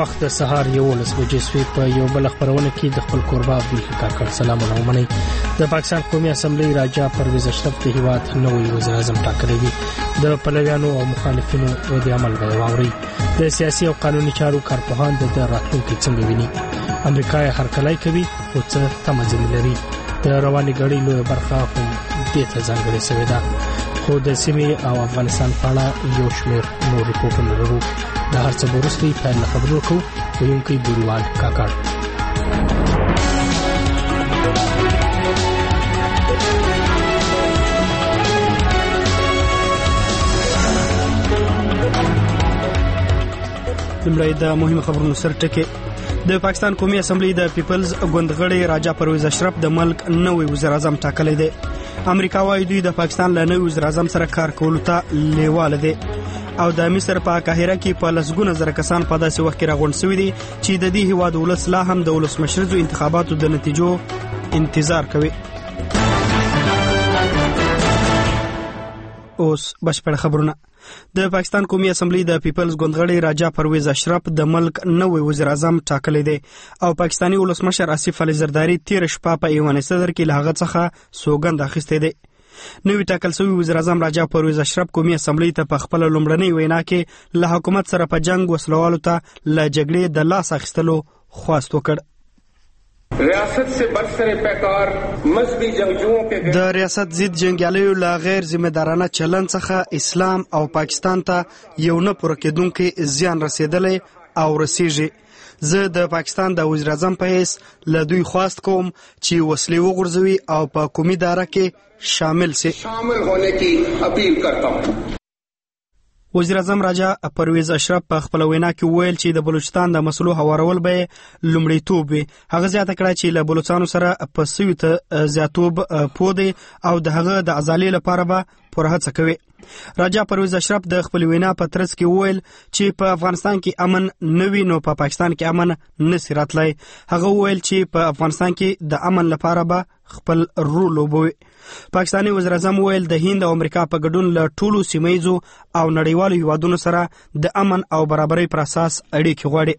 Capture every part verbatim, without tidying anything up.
وخت د سهار یولس بجې سوي په یو بل خبرونه کې د خپل کوربه عبدالحق کاکړ سلام علیکم. د پاکستان قومي اسمبلی راجا پرویز اشرف د هیواد نوې وزیر اعظم ټاکلی دی. د پلویانو او مخالفینو رد عمل به واوري. د سیاسي او قانوني چارو کارپوهان د راتلونکي څنګه ویني. امریکا یې هرکلی کوي او څه تمځل لري. د رواني غړي لوی برخه هم دې ته ځانګړې شوې ده. خو د سیمې او افغانستان په اړه یو شمېر نور ریپورټونه لرو. د هر څه وروسته پیل له خبرو کوو ویونکی بوریوال کاکړ. لمړی د مهمو خبرونو سر ټکي. د پاکستان قومي اسمبلی د پیپلز ګوند غړي راجا پرویز اشرف د ملک نوې وزیر اعظم ټاکلی دی. امریکا وايي دوی د پاکستان له نوې وزیر اعظم سره کار کولو ته لیواله دي او د مصر په قاهره کې په لسګونه زره کسان په داسې وخت کې راغونډ شوي دي چې د دې هیواد ولس لا هم د ولسمشرزو انتخاباتو د نتیجو انتظار کوي. اوس بشپړ خبرونه. د پاکستان قومي اسمبلی د پیپلز ګوند غړي راجا پرویز اشرف د ملک نوې وزیر اعظم ټاکلی دی او پاکستانی ولسمشر آصف علي زرداری تیر شپه په ایوان صدر کې له هغه څخه سوګند اخیستی دی. نوی ټاکل شوی وزیر اعظم راجا پرویز اشرف قومي اسمبلی ته په خپل لومړنۍ وینا کې له حکومت سره په جنگ وسلوالو ته له جګړې د لاس اخیستلو خواست وکړ. ریاست سے برسر پیکار مذهبي جنگجوؤں کے د ریاست ضد جنگیالیو لا غیر ذمہ دارانه چلن څخه اسلام او پاکستان ته یو نه پوره کېدونکي زیان رسیدلی او رسیږي. زه د پاکستان د وزیر اعظم په حیث له دوی خواست کوم چې وسلې وغورځوي او په قومي دایره کې شامل سي. شامل ہونے کی اپیل کرتا ہوں. وزیر اعظم راجا پرویز اشرف په خپل وینا کې وویل چې د بلوچستان د مسلو هوارول به لومړیتوب وي. هغه زیاته کړه چې له بلوچستانو سره په سوي ته زیاتوب پودي او د هغه د ازالۍ لپاره به پوره هڅه کوي. راجا پرویز اشرف د خپل وینا په ترڅ کې وویل چې په افغانستان کې امن نوي نو په پاکستان کې امن نشي راتلی. هغه وویل چې په افغانستان کې د امن لپاره به خپل رول وبوي. پاکستانی وزیر اعظم وویل د هند او امریکا په ګډون له ټولو سیمه‌یزو او نړیوالو هیوادونو سره د امن او برابرۍ پر اساس اړیکې غواړي.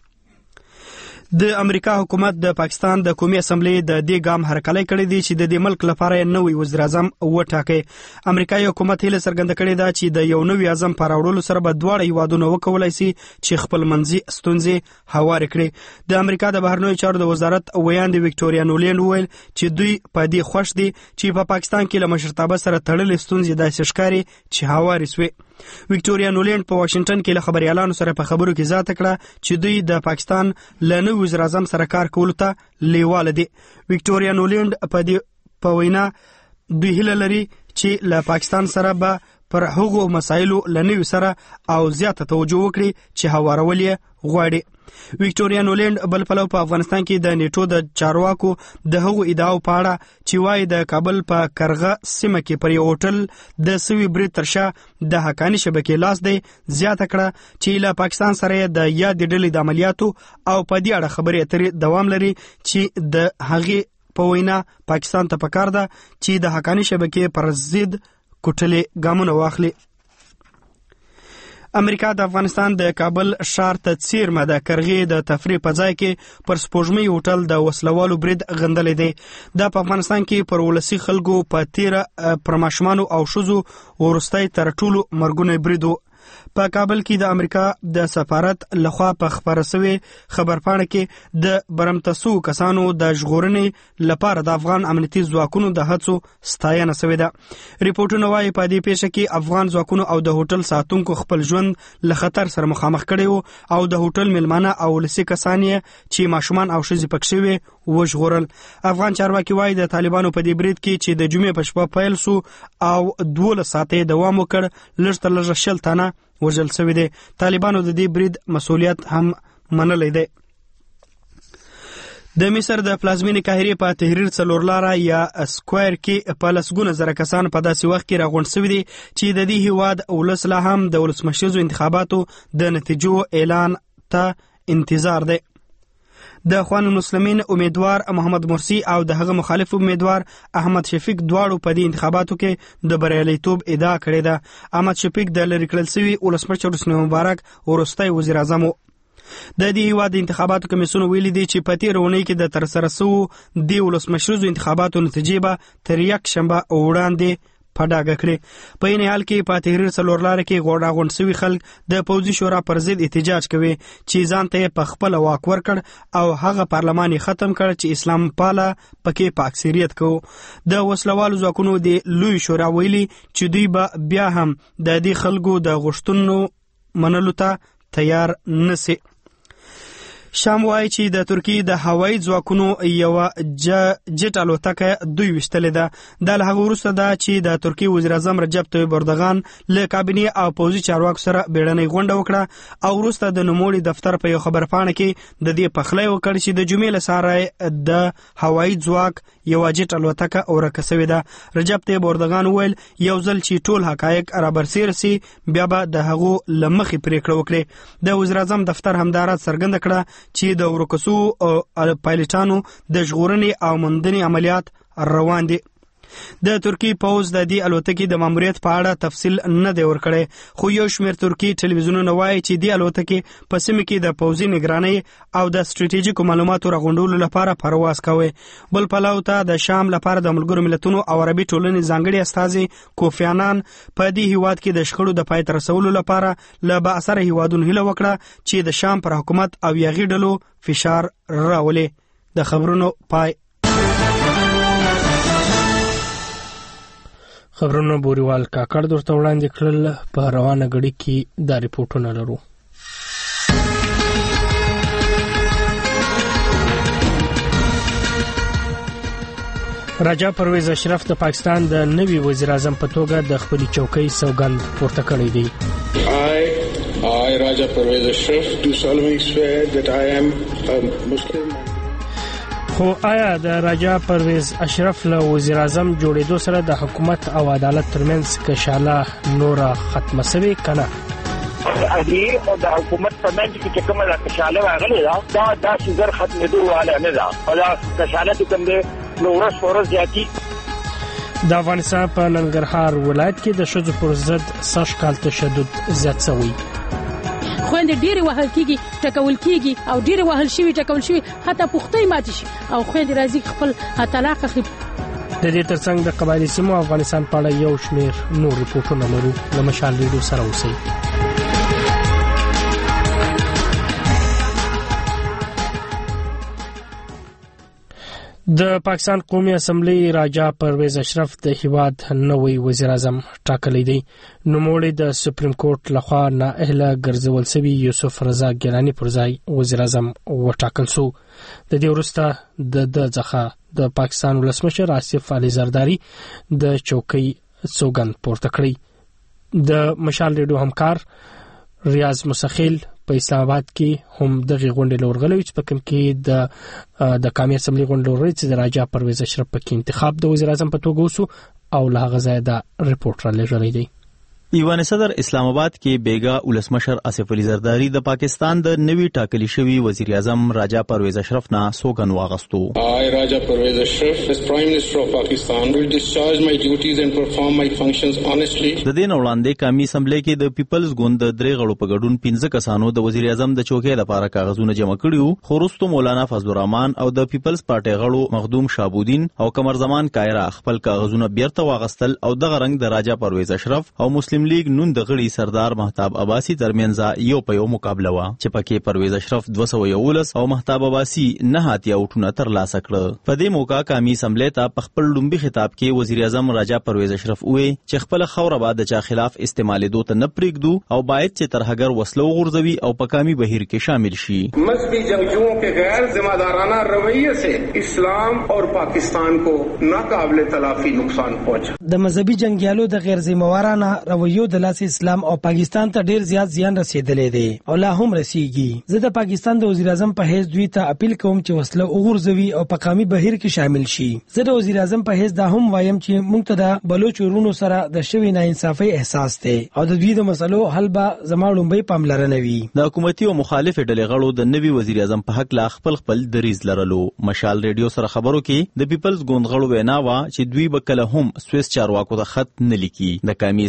د امریکا حکومت د پاکستان د قومي اسمبلی د دې ګام هرکلی کړی دی چې د دې ملک لپاره نوې وزیر اعظم وټاکي. امریکایي حکومت هیله څرګنده کړې ده چې د یو نوې اعظم په راوړلو سره به دواړه هیوادونه وکولای شي چې خپل منځي ستونزې هوارې کړي. د امریکا د بهرنیو چارو د وزارت ویاندې وکټوریا نولینډ وویل چې دوی په دې خوښ دي چې په پاکستان کې له مشرتابه سره تړلې ستونزې داسې ښکاري چې هوارې سوې. وکټوریا نولینډ په واشنگټن کې له خبريالانو سره په خبرو کې ذات کړه چې دوی د پاکستان له نوې وزیر اعظم سره کار کولو ته لیواله دي. وکټوریا نولینډ په دې په وینا دوی هیله لري چې له پاکستان سره به پر هغو مسایلو لنوي سره او زیاته توجه وکړي چې هوارول یې غواړي. وکټوریا نولینډ بل پلو په افغانستان کې د نیټو د چارواکو د هغو ادعاو په اړه چې وايي د کابل په کرغه سیمه کې پر یو هوټل د سوي برید تر شا د حقاني شبکې لاس دی زیاته کړه چې له پاکستان سره د یاد ډلې د عملیاتو او په دې اړه خبرې اترې دوام لري چې د هغې په وینا پاکستان ته پکار ده چې د حقاني شبکې پر ضد کوټلې ګامونه واخلي. امریکا د افغانستان د کابل ښار ته څیرمه د کرغې د تفریح په ځای کې پر سپوږمۍ هوټل د وسلوالو برید غندلی دی. دا په افغانستان کې پر ولسي خلکو په تیره پر ماشومانو او ښځو وروستی تر ټولو مرګونی برید و. په کابل کې د امریکا د سفارت لخوا په خبره شوې خبرپاڼه کې د برمتسو کسانو د ژغورنې لپاره د افغان امنیتي ځواکونو د هڅو ستاینه شوې ده. ریپورټونه وايي په دې پیښه کې افغان ځواکونو او د هوټل ساتونکو خپل ژوند له خطر سره مخامخ کړی وو او د هوټل میلمانه او ولسي کسان چې ماشومان او ښځې پکې وي وژغورل. افغان چارواکي وايي د طالبانو په دې برید کې چې د جمعې په شپه پیل شو او دولس ساعتې دوام وکړ لږ تر لږه شل تنه وژل شوي دي. طالبانو د دې برید مسؤلیت هم منلی دی. د مصر د پلازمینې قاهرې په تحریر څلور لاره یا سکویر کې په لسګونه زره کسان په داسې وخت کې راغونډ شوي دي چې د دې هیواد ولس لا هم د ولسمشریزو انتخاباتو د نتیجو اعلان ته انتظار دی. د اخوان المسلمین امیدوار محمد مرسی او د هغه مخالف امیدوار احمد شفیق دواړو په دې انتخاباتو کې د بریالیتوب ادعا کړې ده. احمد شفیق د لری کړل شوی ولسمشر حسنی مبارک ورستی وزیر اعظم د دې هیواد د انتخاباتو کمیسیون ویلي دی چې په تېره اونۍ کې د ترسره شوو د ولسمشریزو انتخاباتو نتیجې به تر یک شنبه وړاندې په ډاګه کړې. په این حال کې په تحریر څلور لاره کې غوډه غونډ شوي خلک د پوځي شورا پر ضد احتجاج کوي چې ځان ته په خپل واک ورکړ او هغه پارلمان ختم کړ چې اسلام پاله پکې په اکثریت کو. د وسلوالو ځواکونو د لوی شورا ویلي چې دوی به بیا هم د دې خلکو د غوښتنو منلو ته تیار نسی. شام وایي چې د ترکیې د هوایي ځواکونو یوه جټ الوتکه دوی ویشتلې ده. دا له هغه وروسته ده چې د ترکیې وزیر اعظم رجب طیب اردوغان له کابینې او پوځي چارواکو سره بیړنۍ غونډه وکړه او وروسته د نوموړي دفتر په یو خبرپاڼه کې د دې پخلی وکړ چې د جمعې له سهاره د هوایي ځواک یوه جټ الوتکه ورکه سوې ده. رجب طیب اردوغان وویل یو ځل چې ټول حقایق رابرسېره سي بیا به د هغو له مخې پرېکړه وکړي. د وزیر اعظم دفتر همدارت څرګنده کړه چې د ورکسو پایلټانو د ژغورنې او موندنې عملیات روان دي. د ترکیې پوځ د دې الوتکې د ماموریت په اړه تفصیل نه دی ورکړی، خو یو شمېر ترکي ټلویزیونونه وایي چې دې الوتکې په سیمه کې د پوځي نگرانۍ او د ستراتیژیکو معلوماتو راغونډولو لپاره پرواز کوي. بل پلو ته د شام لپاره د ملګرو ملتونو او عربي ټولنې ځانګړي استازي کوفی عنان په دې هیواد کې د شخړو د پای ته رسولو لپاره له بااثره هیوادونو هیله وکړه چې د شام پر حکومت او یاغي ډلو فشار راولي. د خبرونو پای. خبرونه بوریوال کاکړ درته وړاندې کړل. په روانه غړي کې دا ریپورټونه لرو. راجا پرویز اشرف د پاکستان د نوي وزیر اعظم په توګه د خپل چوکۍ سوګند پورته کړی دی. I, I Raja Parvez Ashraf do solemnly swear that I am a Muslim. خو آیا د راجا پرویز اشرف له وزیر اعظم جوړېدو سره د حکومت او عدالت ترمنځ کشاله نوره ختمه شوې کنه؟ امیر او د حکومت په منځ کې چې کومه کشاله راغلې ده دا داسې زر ختمېدو واله نه ده، او دا کشاله چې کوم دی نو ورځ په ورځ زیاتي. د افغانستان په ننګرهار ولایت کې د ښځو پر ضد سږ کال تشدد زیات شوی. خويندې ډېرې وهل کېږي، ټکول کېږي او ډېرې وهل شوي ټکول شوي حتی پوښتۍ ماتې شي او خويندې راځي خپل طلاق اخلي. د دې ترڅنګ د قبایلي سیمو افغانستان په اړه یو شمېر نور ریپورټونه لرو. له مشال ریډیو سره اوسئ. د پاکستان قومي اسمبلی راجا پرویز اشرف د هیواد نوی وزیر اعظم ټاکلی دی. نوموړی د سپریم کورټ لخوا نااهله ګرځول شوي یوسف رضا ګیلاني پر ځای وزیر اعظم وټاکل شو. د دې وروسته د د څخه د پاکستان ولسمشر آصف علي زرداری د چوکۍ سوګند پورته کړی. د مشال ریډیو همکار ریاض مسخیل په اسلام آباد کې هم دغه غونډې لورغلوي چې په کوم کې د د قومي اسمبلی غونډې لوري چې د راجا پرویز اشرف په کې انتخاب د وزیر اعظم په توګه وسو او له هغه ځای دا ریپورټ را لېږلی دی. ایوان صدر اسلام آباد کې بیگا ولسمشر آصف علي زرداری د پاکستان د نوي ټاکلي شوی وزیر اعظم راجا پرویز اشرف نه سوګند واغستو. I Raja Parvez Ashraf as Prime Minister of Pakistan will discharge my duties and perform my functions honestly. د دې نه وړاندې قومي اسمبلی کې د پیپلز ګوند د درې غړو په ګډون پنځه کسانو د وزیر اعظم د چوکۍ لپاره کاغذونه جمع کړیو، خو وروسته مولانا فضل الرحمن او د پیپلز پارټي غړو مخدوم شابودین او قمر زمان کایرا خپل کاغذونه بیرته واغستل او دغه رنګ د راجا پرویز اشرف او مسلم لیگ نون د غړي سردار مهتاب عباسی ترمنځ یو په یو مقابله وه چې پکې پرویز اشرف دوه سوه یولس او مهتاب عباسی نه اتیا وټونه ترلاسه کړه. په دې موقع قومي اسمبلی ته په خپل لومبي خطاب کې وزیر اعظم راجا پرویز اشرف وویل چې خپل خوره به د چا خلاف استعمالېدو ته نه پرېږدو او باید چې ترهګر وسله وغورځوي او په قومي بهیر کې شامل شي. مذهبی جنگجوؤں کے غیر ذمہ دارانہ رویے سے اسلام اور پاکستان کو ناقابل تلافی نقصان پہنچا. د مذهبي جنگیالو د غیر ذمہ وارانه رویو د لاس اسلام او پاکستان ته ډیر زیات زیان رسیدلې دی او لا هم رسیږي. زه د پاکستان د وزیر اعظم په حیث دوی ته اپیل کوم چې وسله وغورځوي او په قومي بهیر کې شامل شي. زه د وزیر اعظم په حیث دا هم وایم چې موږ ته د بلوچ ورونو سره د شوی ناانصافۍ احساس دی او د دوی د مسلو حل به زما لومبۍ پاملرنه وي. د حکومتي او مخالف ډلې غړو د نوي وزیر اعظم په حق لا خپل خپل دریز لرلو. مشال ریډیو سره خبرو کې د پیپلز ګوند غړو وینا وا چې دوی به کله هم سویس چارواکو ته خط نه لیکي. د قومي اسمبلی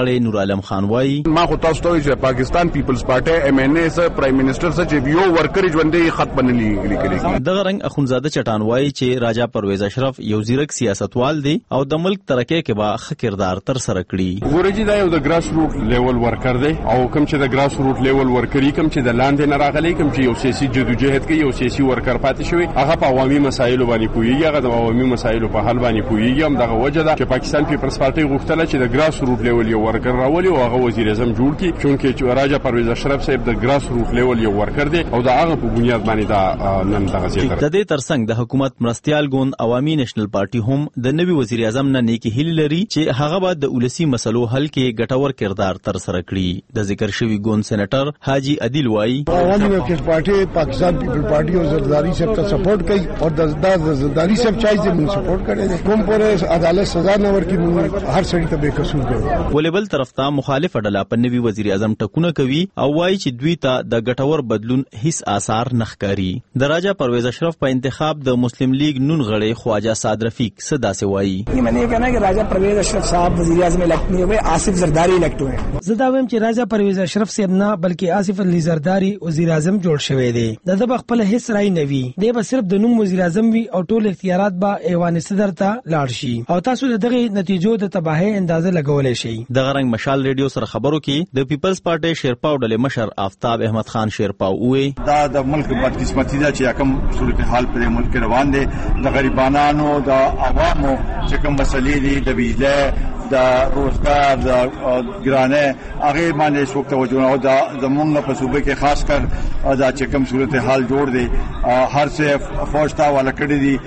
غړی نور عالم خان وایي ما خو تاسو ته چې پاکستان پیپلز پارټي ایم ان ا سره پرایم منسٹر سره چې یو ورکر ژوندې خط بنلي لیکلي دغه رنګ اخونزاده چټان وایي چې راجا پرویز اشرف یو زیرک سیاستوال دی او د ملک ترقی کې با ښه کردار تر سره کړي. ګورجی دا یو د ګراس روټ لیول ورکر دی او کوم چې د ګراس روټ لیول ورکري کوم چې د لاندې نه راغلي کوم چې یو سیاسي جدوجہد کوي یو سیاسي ورکر پاتې شوی هغه په عوامي مسایلو باندې پوهیږي هغه د عوامي مسایلو په حل باندې پوهیږي هم دغه وجه ده چې پاکستان پیپلز پارټي غوښتله چې د ګراس روټ لیول یو ورکر راولي او هغه وزیر اعظم جوړ کړي چونکه راجا پرویز اشرف صاحب د ګراس روټ لیول یو ورکر دی او دا هغه په بنیاد باندې دا نن دغه زیاتره د دې ترڅنګ د حکومت مرستيال ګوند عوامي نېشنل پارټي هم د نوي وزیر اعظم نه نیکی هیله لري چې هغه به د ولسی مسلو حل کې ګټور کردار تر سره کړي. د ذکر شوی ګوند سېنیټر حاجی عادل وایي عوامي نېشنل پارټي پاکستان پیپل پارټي او زرداری صاحب ته سپورټ کوي او د زرداری صاحب چای دې موږ سپورټ کړي کوم پر عدالت سزا نه ورکړي موږ هر سړي ته به قصور کوي. ولبل طرف ته مخالف ډله په نوي وزیر اعظم ټکونه کوي او وایي چې دوی ته د ګټور بدلون هیڅ آثار نخکاری. د راجا پرویز اشرف په انتخاب د مسلم لیگ نون غړی خواجہ سعد رفیق صدا سے وایي یہ میں نے کہنا ہے کہ راجا پرویز اشرف صاحب وزیر اعظم الیکٹ نہیں ہوئے آصف زرداری الیکٹ ہوئے. زدا ویم چې راجا پرویز اشرف صاحب نه بلکې آصف علي زرداری وزیر اعظم جوړ شوی دی. د د خپل هیڅ رائے نه وی دی به صرف د نوم وزیر اعظم وی او ټول اختیارات به ایوان صدر ته لاړ شي او تاسو دغه نتیجو د تباہی اندازه لګولای شي. د غرنګ مشال ریډیو سره خبرو کې د پیپلز پارټي شیرپاو ډلې مشر آفتاب احمد خان شیرپاو وې دا د ملک بدقسمتي ده چې کوم صورتحال پر ملک روان دي د غریبانو د عوامو چې کوم مسلې دي د بجلی د روزګار د ګرانه هغه باندې څوک توجه نه دا زمونږ په صوبې کې خاص کر دا چې کوم صورتحال جوړ دي هر څه فوجتا والا کړی دي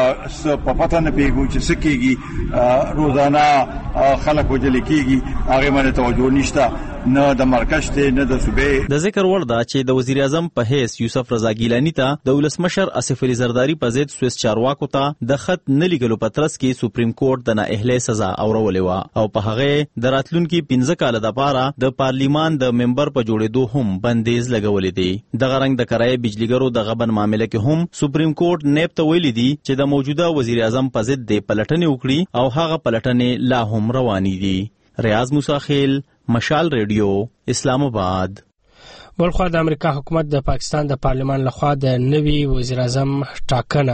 په پته نه پیږي چې سکیږي روزانه خلک وجل کیږي هغه باندې توجه نشته نه د مرکز ته نه د صوبې. د ذکر ور دا چې د وزیر اعظم په حیث یوسف رضا ګیلانی ته د ولسمشر آصف علي زرداری په ضد سویس چارواکو ته د خط نه لیکلو پترس کې سپریم کورټ د نااهلۍ سزا اورولې و او په هغه د راتلونکو پنځه کال لپاره د پارلیمان د ممبر په جوړېدو هم بندیز لګولې دي. د غرنګ د کرای بجلیګرو د غبن معاملې کې هم سپریم کورټ نیب ته ویلي دي چې د موجوده وزیر اعظم په ضد د پلټنې وکړي او هغه پلټنې لا هم روانې دي. ریاض موسی خیل مشال ریډیو اسلام آباد. بلخوا د امریکا حکومت د پاکستان د پارلیمان لخوا د نوي وزیر اعظم ټاکنه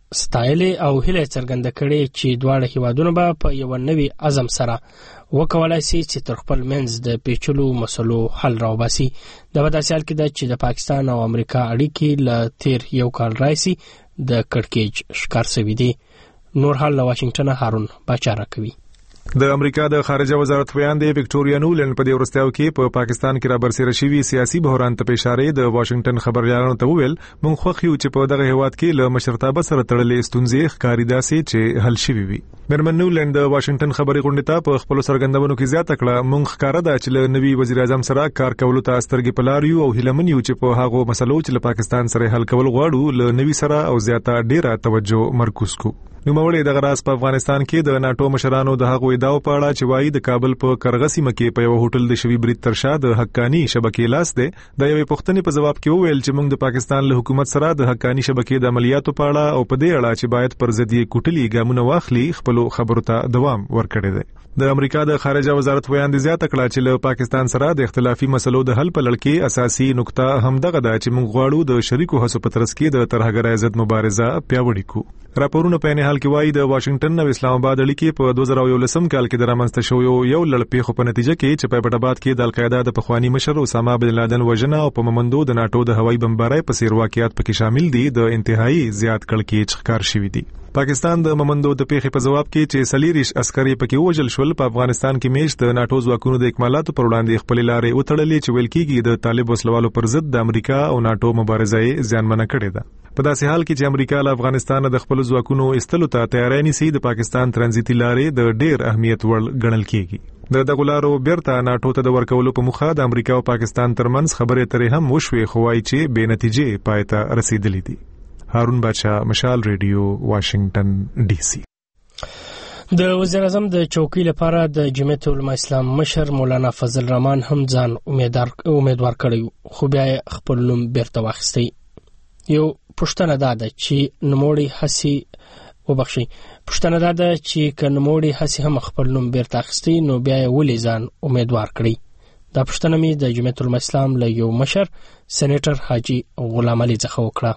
ستایلې او هیله څرګنده کړې چې دواړه هیوادونه به په یو نوي عزم سره وکولای شي چې تر خپل منځ د پیچلو مسلو حل راوباسي. د داسې حال کې ده چې د پاکستان او امریکا اړیکې له تیر یو کال راځي د کړکېچ ښکار شوي دي. نور حال له واشنگټن هارون باچا راکوي. د امریکا د خارجه وزارت بیان دی وکټوریا نولند په دې ورستیاو کې په پاکستان کې را برسېره شوی سیاسي بحران ته اشاره د واشنگټن خبريالانو ته ویل مونږ خو خو چې په دغه هیواد کې له مشرتابه سره تړلې ستونزې ښکاری داسې چې حل شوي وي. مرمن نولند د واشنگټن خبري غونډې ته په خپل سرګندونو کې زیاته کړه مونږ ښکارا ده چې له نوي وزیر اعظم سره کار کولو ته سترګې پلاریو او هیلمن یو چې په هغه مسلو چې له پاکستان سره حل کول غواړو له نوي سره او زیاته ډیره توجه مرکوز کو. نو مولې د غراس په افغانستان کې د ناتو مشرانو د هغو ادعاو په اړه چې وايي د کابل په کرغسي مکه په یو هوټل د شوی برید ترشا د حقانی شبکې لاس ده د یوې پښتنې په جواب کې وویل چې موږ د پاکستان له حکومت سره د حقانی شبکې د عملیاتو په اړه او په دې اړه چې باید پر ضد یې کوټلي ګامونه واخلي خپل خبرو ته دوام ورکړي دي. د امریکا د خارجه وزارت بیان دی زیاته کړه چې له پاکستان سره د اختلافي مسلو د حل په لړ کې اساسي نقطه همدغه ده چې موږ غواړو د شریکو هڅو په ترڅ کې د ترهګرۍ ضد مبارزه پیاوړې کو. راپورونه په نه حال کې وایي د واشنگټن او اسلام آباد اړیکې په دوه زره یولسم کال کې د رامنځته شویو یو لړ پیښو په نتیجه کې چې په پټاباد کې د القاعده د پخوانی مشر اسامه بن لادن وژنه او په ممندو د ناتو د هوایي بمبارۍ په څیر واقعیت پکې شامل دي د انتهایی زیات کړکېچ ښکار شوی دي. پاکستان د ممندو د پیښې په جواب کې چې سلیریش عسکري پکې وژل شول په افغانستان کې میش د ناتو ځواکونو د اکمالاتو پر وړاندې خپل لارې وتړلې چې ویل کېږي د طالب وسلوالو پر ضد د امریکا او ناتو مبارزه یې زیانمنه کړې ده. په داسې حال کې چې امریکا له افغانستان د خپل ځواکونو استلو ته تیاری نیسي د پاکستان ترانزیتي لارې د ډېر اهمیت وړ ګڼل کېږي. د دغولارو بیرته ناتو ته د ورکولو په مخه د امریکا او پاکستان ترمنځ خبرې اترې هم وشوې خو وايي چې بې نتیجې پای ته رسیدلې دي. هارون بچا مشال ریډیو واشنگټن ډي سي. د وزیر اعظم د چوکۍ لپاره د جمعیت العلماء اسلام مشر مولانا فضل الرحمن هم ځان امیدوار امیدوار کړی خو بیا خپل نوم بیرته واخیستی. یو پښتنه دا ده چې نوموړی هسي وبخښي. پښتنه دا ده چې کنموړي هسي هم خپل نوم بیرته اخیستی نو بیا یې ولې ځان امیدوار کړی. دا پښتنه مې د جمعیت الاسلام له یو مشر سېنیټر حاجی غلام علي څخه وکړه.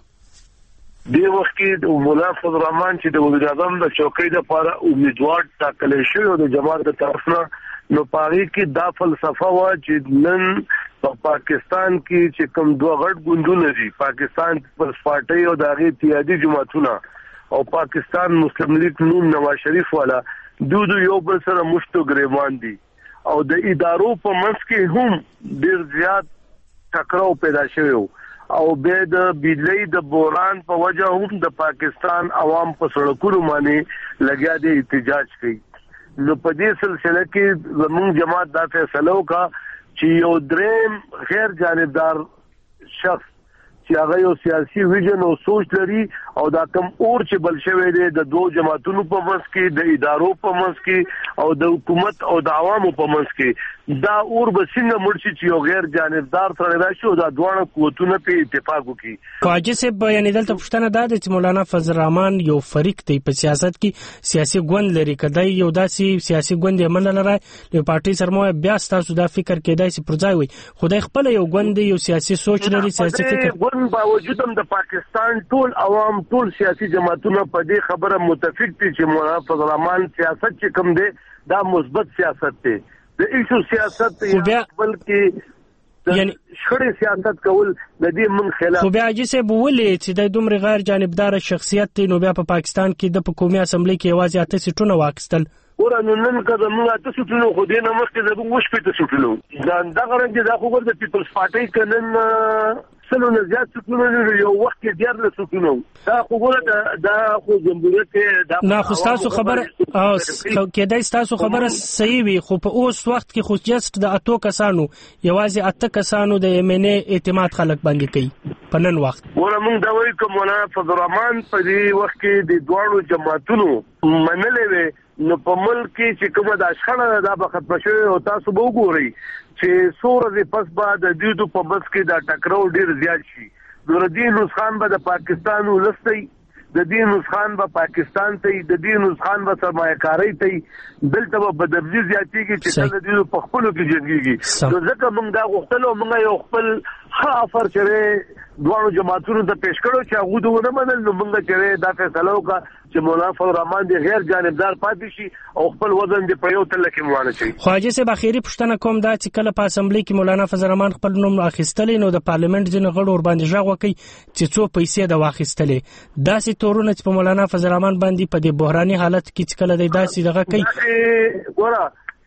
د وخت کې د مولا فضل الرحمن چې د وزیر اعظم د چوکۍ لپاره امیدوار ټاکل شوی او د جماعت د طرف نه نو پاره کې دا فلسفه و چې نن په پاکستان کې چې کوم دوه غټ ګوندونه دي، پاکستان پیپلز پارټي او د هغې اتحادي جماعتونه او پاکستان مسلم لیگ نون نواز شریف والا دو دو یو بل سره مشتو ګریوان دي او د ادارو په منځ کې هم ډیر زیات ټکراو پیدا شوی او به د بجلی د بوران په وجه هم د پاکستان عوام په سړکونو باندې لګیا دي احتجاج کوي. نو په دې سلسله کې زموږ جماعت دا فیصله وکړه چې یو دریم غیر جانبدار شخص چې هغه یو سیاسي ویژن او سوچ لري او دا کم اور چې بل شوی دی د دوه جماعتونو په منځ کې، د ادارو په منځ کې او د حکومت او د عوامو په منځ کې، دا اور به څنګه مړ شي چې یو غیر جانبدار سره راشي او دا دواړه قوتونه په اتفاق وکړي. خواجه صاحب یعنې دلته پوښتنه دا ده چې مولانا فضل الرحمن یو فریق دی په سیاست کې، سیاسي ګوند لري، کدی یو داسې سیاسي ګوند یې منل لري له پارټي سره مو بیا ستاسو دا فکر کېدای شي پر ځای وي خدای خپل یو ګوند یو سیاسي سوچ لري، سیاسي فکر ګوند باوجود هم د پاکستان ټول عوام ټول سیاسي جماعتونه په دې خبره متفق دي چې مولانا فضل الرحمن سیاست چې کوم دی دا مثبت سیاست دی، د ایشو سیاست یا بلکې یعنی شخړې سیاست کول د دې من خلاف. خو بیا چې به ولې چې د دومره غیر جانبدار شخصیت دی نو بیا په پاکستان کې د قومي اسمبلی کې یوازې اته سیټونه واخیستل. ورنه نن کله موږ اته سیټونه خو دې نه مخکې د موږ په سیټونو دا دغه رنګ دا خو د پیپلز پارټي کنن سلو نه زیات سکونه یو وخت کې ډیر له سکونه دا خو ګوره دا خو جمهوریت دا نه خو تاسو خبر او کېدای تاسو خبره صحیح وي خو په اوس وخت کې خو جست د اتو کسانو یوازې اته کسانو د یمنه اعتماد خلک باندې کوي په نن وخت. ګوره موږ دا وایو کوم مولانا فضل الرحمن په دې وخت کې د دوړو جماعتونو منلې وي نو په ملک کې چې کومه د اشخاص دا به ختم شوی او تاسو به وګورئ چې سورې پس بعد د دیدو په بس کې دا ټکراو ډیر زیات شي. نوردین خان به د پاکستان ولستي، د دین خان به پاکستان ته، د دین خان به سرمایه‌کاري ته، دلته به بدبزي زیاتېږي چې کله دیدو په خپل کې جنګيږي. نو ځکه موږ دا غوښتلو موږ یو خپل ښه افر چره دوه جماعتونو ته پیش کړو چې هغه دوه منل نو موږ چې دا فیصله وکړه چې مولانا فضل الرحمن دی غیر جانبدار پاتې شي او خپل وزن دی په یو تل کې موانه شي. خواجه صاحب اخیری پښتنه کوم دا چې کله په اسمبلی کې مولانا فضل الرحمن خپل نوم اخیستلې نو د پارلیمنت ځینې غړو ور باندې ژغ وکړي چې څو پیسې د واخیستلې داسې تورونه چې په مولانا فضل الرحمن باندې په دې بحراني حالت کې چې کله د داسې دغه کوي ګوره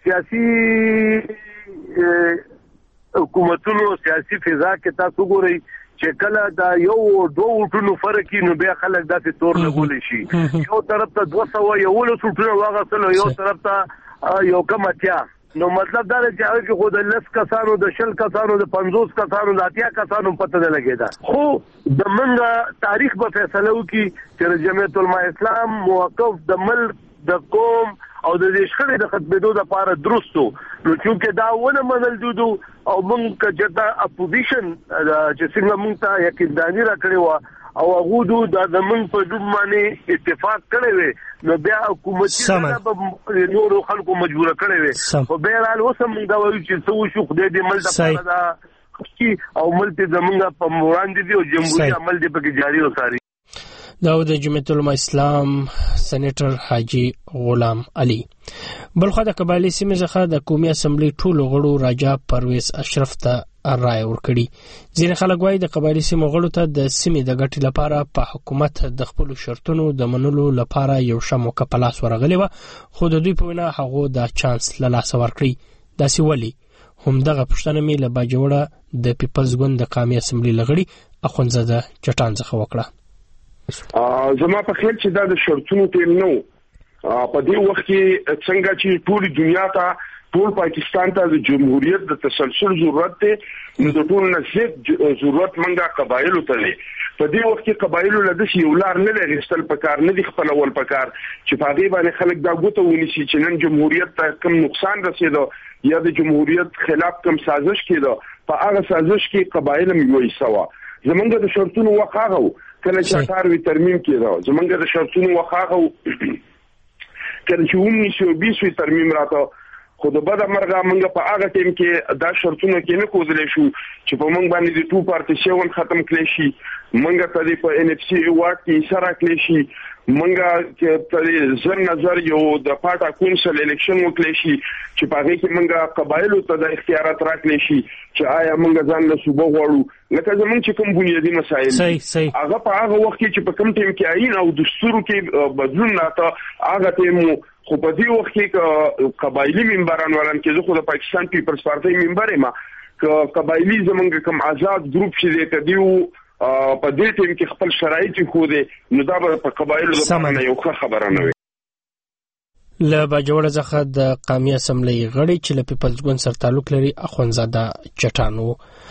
سیاسي حکومتونو سیاسي فضا کې تاسو ګورئ چې کله دا یو دوه ټونو فرق نو بیا خلک داسې تور لګول شي یو طرف ته دوه سوه یو له ټونو واغسل یو طرف ته یو کماتیا نو مطلب دا چې هغه کې خود لس کسانو د شل کسانو د پنځوس کسانو د اتیا کسانو پته نه لګیدا خو د منګه تاریخ به فیصله وکي چې جمعیت العلماء اسلام موقف د ملک د قوم او د دې شخړې د ختمېدو لپاره درستو نو چې دا ونه منل دودو او موږ کجدا اپوزیشن چې څنګه موږ ته یقینداني راکړی و او هغه د موږ په دوه باندې اتفاق کړی و نو بیا حکومتي نور خلکو مجبور کړی و او بیا له اوسه موږ دا وایو چې څو شو خدای دې مل د پاره دا او ملت زمونږ په وړاندې دی او جمهوریت عمل دې پکې جاری وساري. دا د جمعیت العلماء اسلام سېنیټر حاجی غلام علي. بلخو د قبایلی سیمې څخه د قومي اسمبلی ټولو غړو راجا پرویز اشرف ته رائے ورکړي. ځینې خلک وایي د قبایلی سیمو غړو ته د سیمې د ګټې لپاره په حکومت د خپل شرطونو د منلو لپاره یو ښه موقع په لاس ورغلی و خو د دوی په وینا هغه د چانس له لاسه ورکړي. داسې ولي همدغه پوښتنه مې له باجوړه د پیپلز ګوند د قومي اسمبلی لغړي اخوندزاده چټان څخه وکړه. زما په خیال چې دا د شرطونو ټیم نو په دې وخت کې څنګه چې ټول دنیا ته ټول پاکستان ته د جمهوریت د تسلسل ضرورت دی نو د ټول نسیت ضرورت منګه قبایلو ته دی. په دې وخت کې قبایلو له دې یو لار نه لري ستل پکار نه دی خپل اول پکار چې په دې باندې خلک دا ګوته ونیسي چې نن جمهوریت ته کم نقصان رسیدو یا د جمهوریت خلاف کم سازش کېدو په هغه سازش کې قبایل مې وایي سوا زمونږ د شرطونو وقاغو کله چې اټار وی ترمیم کېده زمونږ د شرطونو وخاغه کله چې ونیسو بیسو ترمیم راته خو د بده مرغه موږ په هغه ټیم کې دا شرطونه کې نه کوزلې شو چې په موږ باندې د ټو پارټي سیون ختم کړي شي موږ ته د په ان اف سی ایوارډ کې سره کړي شي موږ چې په زر نظر یو د پاټا کونسل الیکشن وکړي شي چې په هغه کې موږ قبایلو ته د اختیارات راکړي شي چې آیا موږ ځان له صوبه غواړو لکه زمونږ چې کوم بنیادی مسایل هغه په هغه وخت کې چې په کوم ټیم کې آئین او دستور کې بدلون راته هغه ټیم خو په دې وخت کې قبایلی ممبران ولن کې زه خو د پاکستان پیپلز پارټي ممبر یم ک قبایلی زمونږ کوم آزاد گروپ چې دې کدیو په دې ټیم کې خپل شرایط خو دې نو دا په قبایلو د باندې یو خبره نه وي له باجوړ څخه د قومي اسمبلی غړي چې له پیپلز ګوند سره تعلق لري اخوندزاده چټانو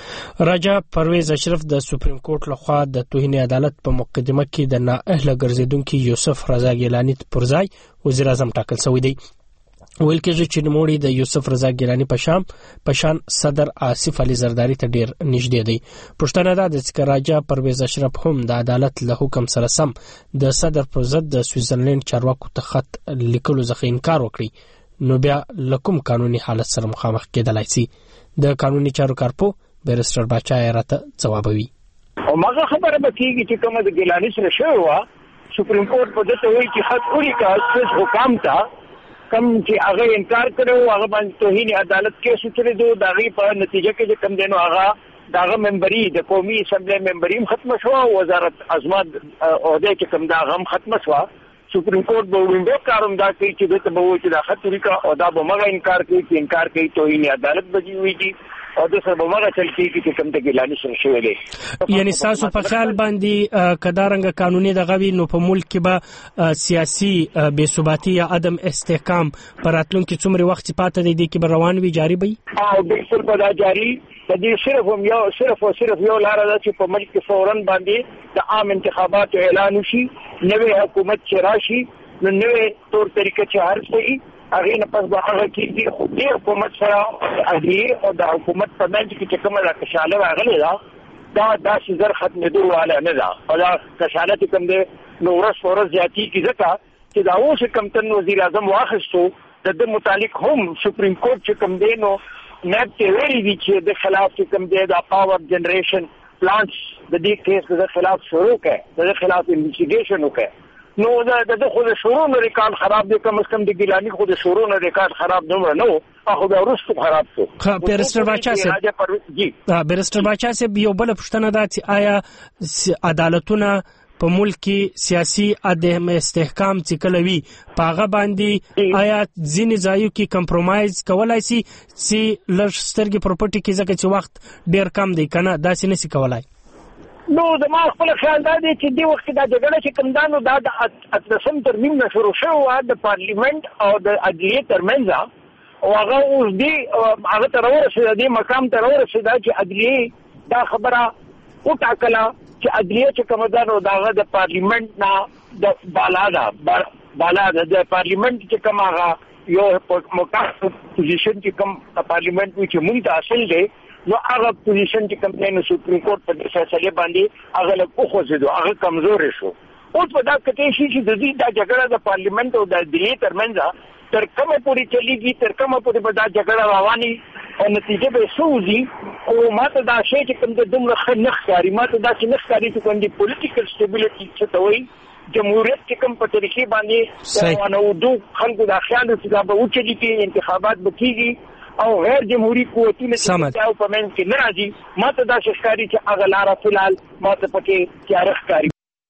راجا پرویز اشرف د سپریم کورټ لخوا د توهین عدالت په مقدمه کې د نااهله ګرځیدونکو یوسف رضا ګیلانی پر ځای وزیر اعظم ټاکل شوی دی ویل کېږي چې نوموړي د یوسف رضا ګیلانی په شام په شان صدر آصف علي زرداری ته ډیر نږدې دی پښتنه دا د چې راجا پرویز اشرف هم د عدالت له حکم سره سم د صدر پر ضد د سویټزرلند چارواکو ته خط لیکلو ځخه انکار وکړي نو بیا لکم قانوني حالت سره مخامخ کېدلای شي د قانوني چارو کارپو بیرستر باچا راته جوابوي او ماغه خبره به کیږي چې کومه د ګیلانی سره شوی و سپریم کورټ په دته وایي چې خط اوري کا حکام ته کم چې هغه انکار کړو هغه باندې توهین عدالت کې سوچره دو داغي په نتیجه کې چې کم دینو هغه داغه ممبري د قومي اسمبلی ممبریم ختم شو وزارت عظمت عہده کې کم داغه ختم شو سپریم کورټ به وینډو کاروم دا کوي چې دته به و چې دا خط طریقہ او دا به مګه انکار کوي چې انکار کوي توهین عدالت بجی وي دي او د سره به مګه چل کوي چې کم ته ګیلانی سره شوی دی یعنی تاسو په خیال باندې کدارنګ قانوني د غوي نو په ملک کې به سیاسي بے ثباتی یا عدم استحکام پراتلون کې څومره وخت پاتې دی کې به روان وي جاری وي او بالکل به دا جاری د دې صرف هم یو صرف او صرف یو لار ده چې په ملک کې فورن باندې د عام انتخابات اعلان وشي نوې حکومت چې راشي نو نوې تور طریقې چې هر څه هغه نه پس به هغه کې خو دې حکومت سره اهلي او د حکومت په منځ کې چې کومه راکشاله راغلي دا دا د شزر ختمېدو والا نه ده او دا کشاله کوم دې نو ورځ ورځ زیاتی کې ځکه چې دا اوس کوم تن وزیر اعظم واخستو د دې متعلق هم سپریم کورټ چې کوم دی نو نب ته ویلي دي چې د خلاف چې کوم دی د پاور جنریشن پلانټس د دې کیس د خلاف شروع کړي د خلاف انویسټیګیشن وکړي نو دا د خو د شروع نه ریکارډ خراب دي کم از کم د ګیلانی خو د شروع نه ریکارډ خراب نه نو خو دا ورستو خراب شو بیرستر باچا صاحب جی بیرستر باچا صاحب یو بل پښتنه دا چې آیا عدالتونه په ملک کې سیاسي عدم استحکام چې کلوي پاغه باندې آیا ځینې ځایو کې کمپرمایز کولای شي چې لږ سترګې پراپرټي کې ځکه چې وخت ډیر کم دی کنه دا څه نشي کولای نو د ما خپل خیال دا دی چې دی وخت دا جګړه چې کمدانو دا د اتلسم ترمیم نه شروع شو د پارلیمنت او د عدلیه ترمنځ او هغه اوس دی هغه تر ورسېده دی مقام تر ورسېده چې عدلیه دا خبره وټاکله چې عدلیه چې کمدانو داغه د پارلیمنت نه د بالا دا بالا د پارلیمنت چې کوم هغه یو مقام پوزیشن چې کوم پارلیمنت چې مونږ ته حاصل دی نو هغه پوزیشن چې کوم دی سپریم کورټ په فیصله باندې هغه له کوخوځدو هغه کمزور شو اوس په دا کې شي چې د دې د جګړه د پارلیمنت او د عدلیه ترمنځ تر کومه پورې چلیږي تر کومه پورې به دا جګړه رواني او نتیجه به سوزي او ماته دا شی چې کوم د دومره خنخ کاری ماته دا چې نخ کاری چې کوم دی پولیټیکل سټیبিলিټي څه ته وایي جمهوریت چې کوم په طریقې باندې روانو دو خلکو د خیال چې دا به وچلي کې انتخابات بکیږي او غیر جمهوریت قوتونه چې او په منځ کې ناراضي ماته دا شکاري چې هغه لاره فلال ماته پکې تیارخ کاری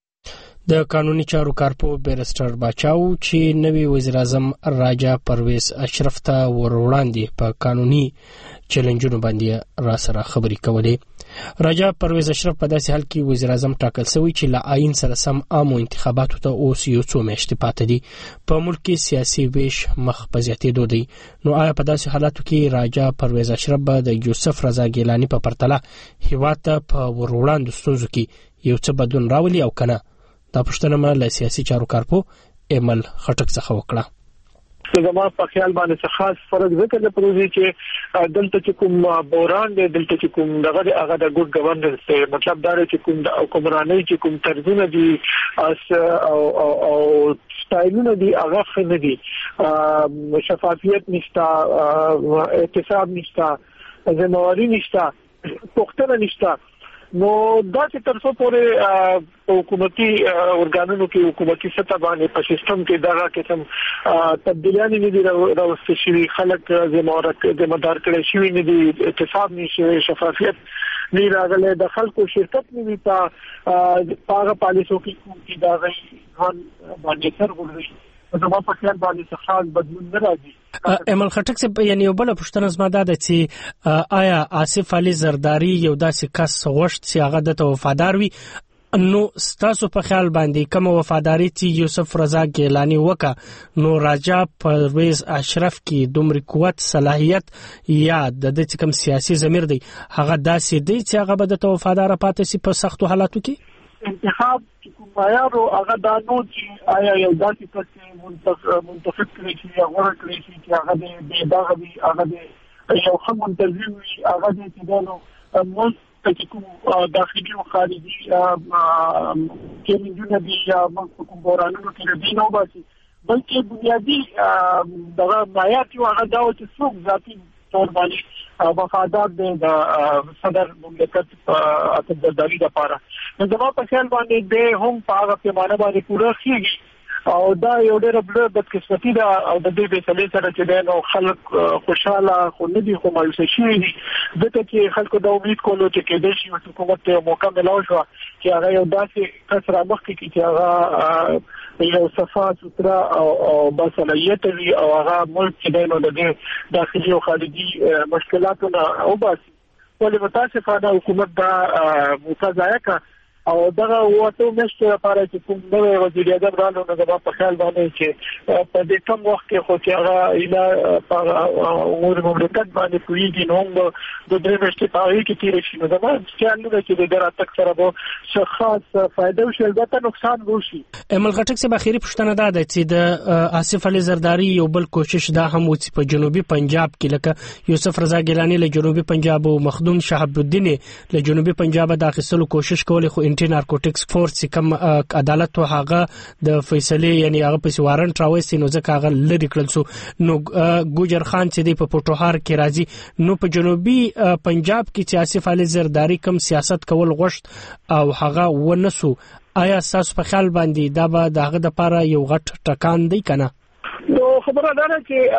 د قانوني چارو کارپو بیرستر باچاو چې نوی وزیر اعظم راجا پرویز اشرف ته وروړاندې په قانوني چیلنجونو باندې را سره خبري کولې راجا پرویز اشرف په داسې حال کې وزیر اعظم ټاکل شوی چې له آئین سره سم عامو انتخاباتو ته اوس یو څو میاشتې پاتې دي په ملک کې سیاسي ویش مخ په زیاتېدو دی نو آیا په داسې حالاتو کې راجا پرویز اشرف به د یوسف رضا ګیلانی په پرتله هیواد ته په وروړاندو ستونزو کې یو څه بدلون راولي او کنه دا پښتنه مله سیاسي چارو کارپو ایمل خټک څخه وکړه زما په خیال باندې څه خاص فرق ذکر نه پروزي چې دلته چې کوم بوران دی دلته چې کوم دغه هغه د ګډ ګورننس دی مطلب دا چې کوم د حکومرانۍ چې کوم طرزونه دي او او او سټایلونه دي هغه ښه دي شفافیت نشته احتساب نشته ذمہواری نشته پختنه نشته نو دا چې تر څو پورې حکومتي ارګانونو کې حکومتي سطح باندې په سیستم کې دغه قسم تبدیلیاں نه دي راوستل شوي خلک ذمہدار کړي شوي نه دي احتساب نشي شفافیت نه راغله د خلکو شرکت نه وي په هغه پالیسو کې دا غي ځان باندې تر ورغلي زما په خیال باندې څه خاص بدلون نه راځي. امل خټک سے یعنی یو بل پښتنه زما دا ده چې آیا آصف علي زرداری یو داسې کس غوښت چې هغه د وفادار وي نو ستاسو په خیال باندې کوم وفاداری چې یوسف رضا ګیلانی وکا نو راجا پرویز اشرف کې دومره قوت صلاحیت یا د دې کوم سیاسي ضمیر دی هغه داسې دی چې هغه به د وفادار پاتې سي په سختو حالاتو کې انتخاب کوم معیار او هغه د نو چې آیا یو داسې کس منتخب کړي چې هغه کړی چې هغه د دغه دی هغه د یو خم منتظم وي هغه د تدانو موږ چې کوم داخلي او خارجي کې موږ د یا موږ کوم بورانونو کې د نو باسي بلکې بنیادی دغه معیار چې هغه دا او چې څوک ذاتي تور باندې وفادار دی د صدر مملکت په اتباعي لپاره نو زما په خیال باندې د هم په هغه پیمانه باندې پوره کیږي او دا یو ډېر بل بدقسمتي ده او د دې په سبب سره چې نو خلک خوشاله خو نه دي خو مایوس شي ځکه چې خلکو د امید کولو چې کېدې شي چې حکومت ته موقع ملو شو چې هغه یو داسې کس را مخکې کی چې هغه یو صفا سترا او او باصلاحیت وي او هغه ملک کې نو د داخلي او خارجي مشکلاتونه او باسي ولې متاسفانه حکومت دا متضایقه او دغه وته مشته لپاره چې کوم نوې وزیر اعظم رالو نو د په خیال باندې چې په دې کم وخت کې خو چې هغه اله په امور مملکت باندې کوي نو د دې مشته په اړه کې تیر شي نو دا چې نو چې د راتک سره به خاص فائدہ او شلته نقصان وشي. امل غټک سے بخیری پښتنه دا ده چې د آصف علي زرداری یو بل کوشش دا هم و چې په جنوبي پنجاب کې لکه یوسف رضا ګیلانی له جنوبي پنجاب او مخدوم شهاب الدین له جنوبي پنجاب د اخیستلو کوشش کولې خو انټي نارکوټکس فورس کوم عدالت او هغه د فیصله یعنی هغه په وارنټ راوستي نو ځکه هغه لری کړل سو نو ګوجر خان چې دی په پټوهار کې راځي نو په جنوبي پنجاب کې چې آصف علي زرداری کوم سیاست کول غوښت او هغه ونسو آیا تاسو په خیال باندې دا به دغه د لپاره یو غټ ټکان دی کنه؟ نو خبره ده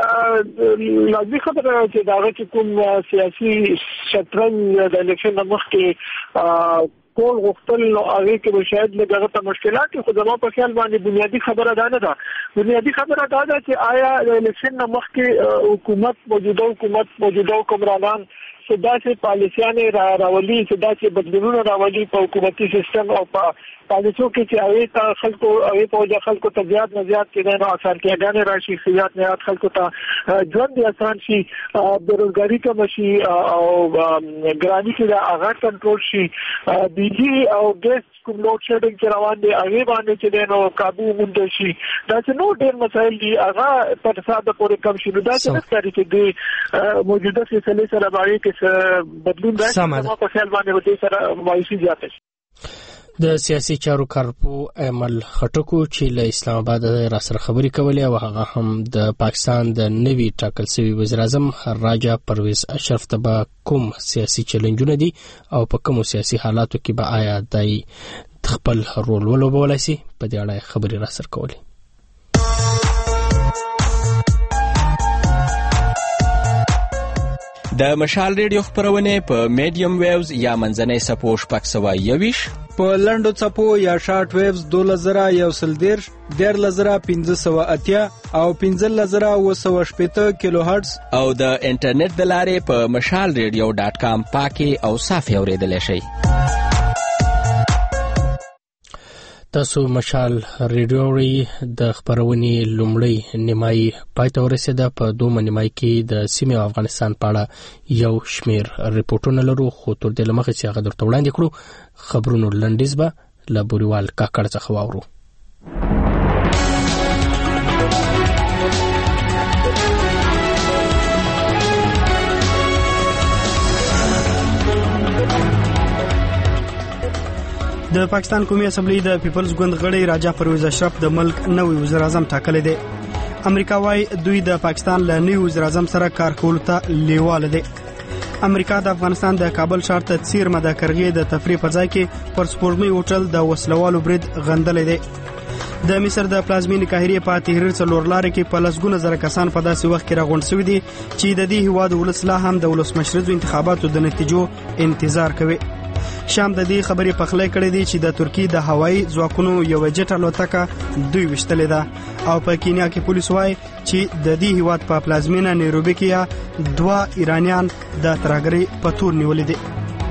چې لازمي خبره چې دا چې کوم سیاسي شطرنج د الیکشن مخکې کول غوښتل نو هغه کې شاید لږه ته مشکلات خو زموږ په خیال باندې بنیادی خبره ده نه ده بنیادی خبره ده چې آیا د الیکشن مخکې حکومت موجوده حکومت موجوده حکمرانان سداسي پالیسیان را راولي سداسي بدلونونه راولي په حکومتي سیستم او په پالیسو کې چې هغه ته خلکو هغه په خلکو ته زیات نه زیات کې نه اثر کې غانې راشي خیات نه خلکو ته ژوند آسان شي بیروزګاری کم شي او ګرانی کې دا هغه کنټرول شي بيجي او ګیس کوم لوډ شیډینګ چې روان دي هغه باندې چې نو قابو مونږ شي دا چې نو ډېر مسایل دي هغه په ساده پورې کم شي دا چې ستاسو کې د موجوده سلسله سره باندې کې بدلون راځي نو په خیال باندې ودې سره مایوسي زیاته شي. د سیاسي چارو کارپو امل خټکو چې له اسلام آباد را سره خبرې کولې او هغه هم د پاکستان د نوي ټاکل شوی وزیر اعظم راجا پرویز اشرف ته کوم سیاسي چیلنجونه دي او په کوم سیاسي حالاتو کې به آیا دای خپل رول ولوبولای شي په دې اړه خبرې را سره کولې. د مشال ریډیو خبرونه په میډیم ویوز یا منځنۍ سپو شپږ سوه یویش په لنډو چپو یا شارټ ویوز دوله زره یو سل دیرش ډېر لزره پنځه سوه اتیا او پنځه لزره اوه سوه شپېته کیلو هرتز او د انټرنیټ د لارې په مشال ریډیو ډاټ کام پاکي او صافي اوریدلای شئ. تاسو مشال ریډیو د خبرونې لومړی نیمایي پای ته ورسېده په دوه نیمایي کې د سیمې او افغانستان په اړه یو شمیر ریپورتونه لرو خو تر دې لمخې چې هغه درته وړاندې کړو خبرونو لنډیز به له بوریوال کاکړ څخه واورو. د پاکستان قومي اسمبلی د پیپلز ګوند غړی راجا پرویز اشرف د ملک نوی وزیر اعظم ټاکلی دی. امریکا وايي دوی د پاکستان له نوي وزیر اعظم سره کار کولو ته لیواله دی. امریکا د افغانستان د کابل ښار ته څیرمه د کرغې د تفریح په ځای کې پر سپوږمۍ هوټل د وسلوالو برید غندلی دی. د مصر د پلازمینې قاهرې په تحریر څلور لارې کې په لسګونه زره کسان په داسې وخت کې راغونډ شوي دي چې د دې هیواد ولس لا هم د ولسمشریزو انتخاباتو د نتیجو انتظار کوي. شام د دې خبرې پخلی کړې دي چې د ترکیې د هوایي ځواکونو یو جټ الوتکه دوی وشتلې ده او په کینیا کې پولیس وایي چې د دې هیواد په پلازمینه نیروبي کې دوه ایرانیان د ترهګرۍ په تور نیولې دي.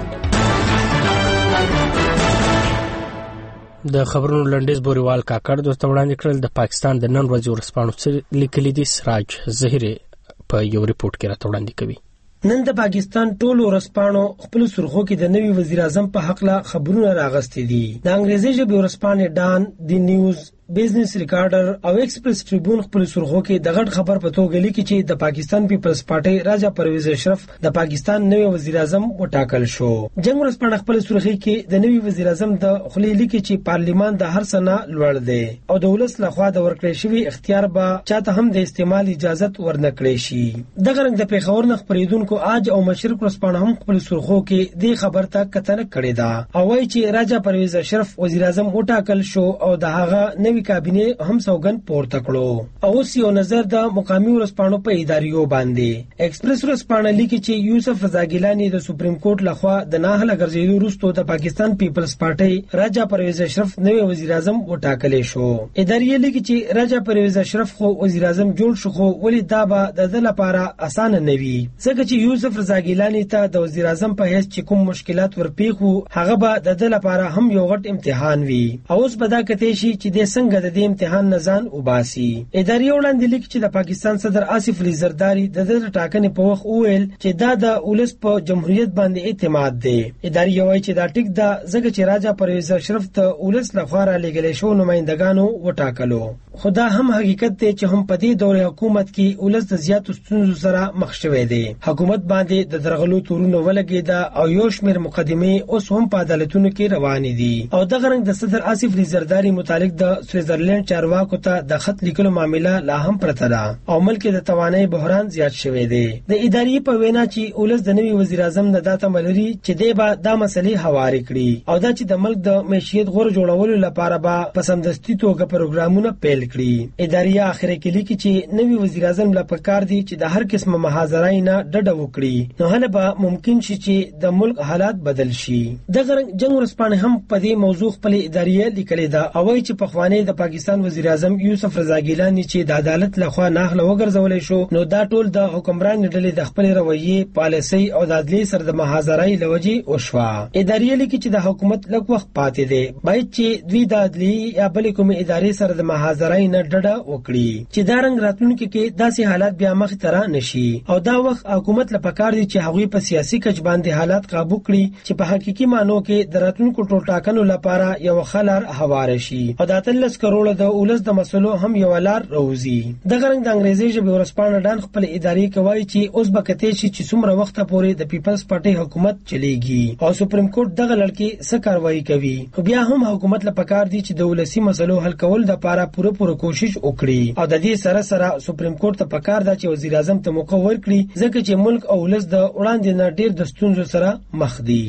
د خبرونو لنډیز بوریوال کاکړ دوست وړاندې کړل. د پاکستان د نن ورځې ورځپاڼو څخه لیکلي دي. سراج ظهیري په یو ریپورت کې راته وړاندې کوي. نن د پاکستان ټول ورځپاڼو خپل سرخو کې د نوي وزیر اعظم په حق لا خبرونه راغستې دي. د انګریزي ژبې ورځپاڼې ډان، دی نیوز، بزنس ریکارډر او ایکسپریس ټریبون خپل سرخو کې د غټ خبر په توګه لیکي چې د پاکستان پیپلز پارټي راجا پرویز اشرف د پاکستان نوی وزیر اعظم وټاکل شو. جنگ ورځپاڼه خپل سرخي کې د نوی وزیر اعظم د خلی لیکي چې پارلیمان د هر سنه لوړ دی او د ولس لخوا د ورکړې شوی اختیار به چاته هم د استعمال اجازه ورنکړي شي. د غرنګ د پیښور نه خبرېدونکو آج او مشرق ورځپاڼه هم خپل سرخو کې د خبر ته کتنه کړې ده او وايي چې راجا پرویز اشرف وزیر اعظم وټاکل شو او د هغه نوی کابینه هم سوګن پورته کړو. او سی او نظر د مقامی ورځپاڼو په اداریو باندې. ایکسپریس ورځپاڼه لیکي چې یوسف رضا ګیلانی د سپریم کورټ لخوا د ناهله ګرځېدو وروسته د پاکستان پیپلز پارټي راجا پرویز اشرف نوی وزیر اعظم وټاکل شو. اداریه لیکي چې راجا پرویز اشرف خو وزیر اعظم جوړ شو خو ولې دا به د دې لپاره اسانه نه وي ځکه چې یوسف رضا ګیلانی ته د وزیر اعظم په هیڅ چې کوم مشکلات ورپېښو هغه به د دې لپاره هم یو غټ امتحان وي او اوس به دا کته شي چې د څنګه د امتحان نزان وباسي. اداري وړاندې لیک چې د پاکستان صدر آصف علي زرداری د دې ټاکنې په وخت وویل چې دا د ولس په جمهوریت باندې اعتماد دی. اداري وایي چې دا ټیک دا ځکه چې راجا پرویز اشرف ته ولس لخوا را لېږل شو نمائندګانو وټاکلو. خدا هم حقیقت دی چې هم په دې دور حکومت کې ولس د زیاتو ستونزو سره مخ شوی دی. حکومت باندې د درغلو تورونه ولګېده او یو شمېر مقدمې اوس هم په عدالتونو کې روانې دي او دغه رنګ د صدر آصف علي زرداری متعلق د سویزرلند چارواکو ته د خط لیکلو معاملې لا هم پرته ده او ملک د توانایي بحران زیات شوی دی. د ادارې په وینا چې ولس د نوي وزیر اعظم د داته ملري چې دی به دا مسلې هواري کړي او دا چې د ملک د معیشت غوړ جوړولو لپاره به په سمدستي توګه پروګرامونه پیل کړي. ادارې اخر کې لیکي چې نوي وزیر اعظم لپاره کار دی چې د هر قسمه محاذرای نه ډډه وکړي نو هله به ممکن شي چې د ملک حالات بدل شي. د غرنګ جنگ ورځپاڼه هم په دې موضوع خپل ادارې لیکلې ده او وايي چې په خوانې د پاکستان وزیر اعظم یوسف رضا ګیلانی چې د عدالت لخوا ناهله وګرځولې شو نو دا ټول د حکمران ډلې د خپل رویه پالیسي او د عدالت سره د محاذرای لوجي او شوا. ادارې لیکي چې د حکومت لږ وخت پاتې دی باید چې دوی د عدالت یا بل کوم ادارې سره د محاذرای نه ډډه وکړي چې دا رنګ راتلونکي کې داسې حالات بیا مخ ته را نشي او دا وخت حکومت لپاره کار دی چې هغوی په سیاسي کچ باندې حالات قابو کړي چې په حقيقي معنی کې د راتلونکو ټولټاکنو لپاره یو خلر هواره شي او د اتلس کروڑه د ولس د مسلو هم یو لار روزي. د غرنګ د انګریزي ژبې ورځپاڼه ډان خپل ادارې کوي چې اوس به کته شي چې څومره وخت پورې د پیپلز پارټي حکومت چلیږي او سپریم کورټ دغه لړکې څه کاروایی کوي. خو بیا هم حکومت لپاره کار دی چې د ولسی مسلو حل کول د لپاره پوره پوره کوشش وکړي او د دې سره سره سپریم کورټ ته پکار دا چې وزیر اعظم ته موقع ورکړي ځکه چې ملک او ولس د وړاندې نه ډیر د ستونزو سره مخ دي.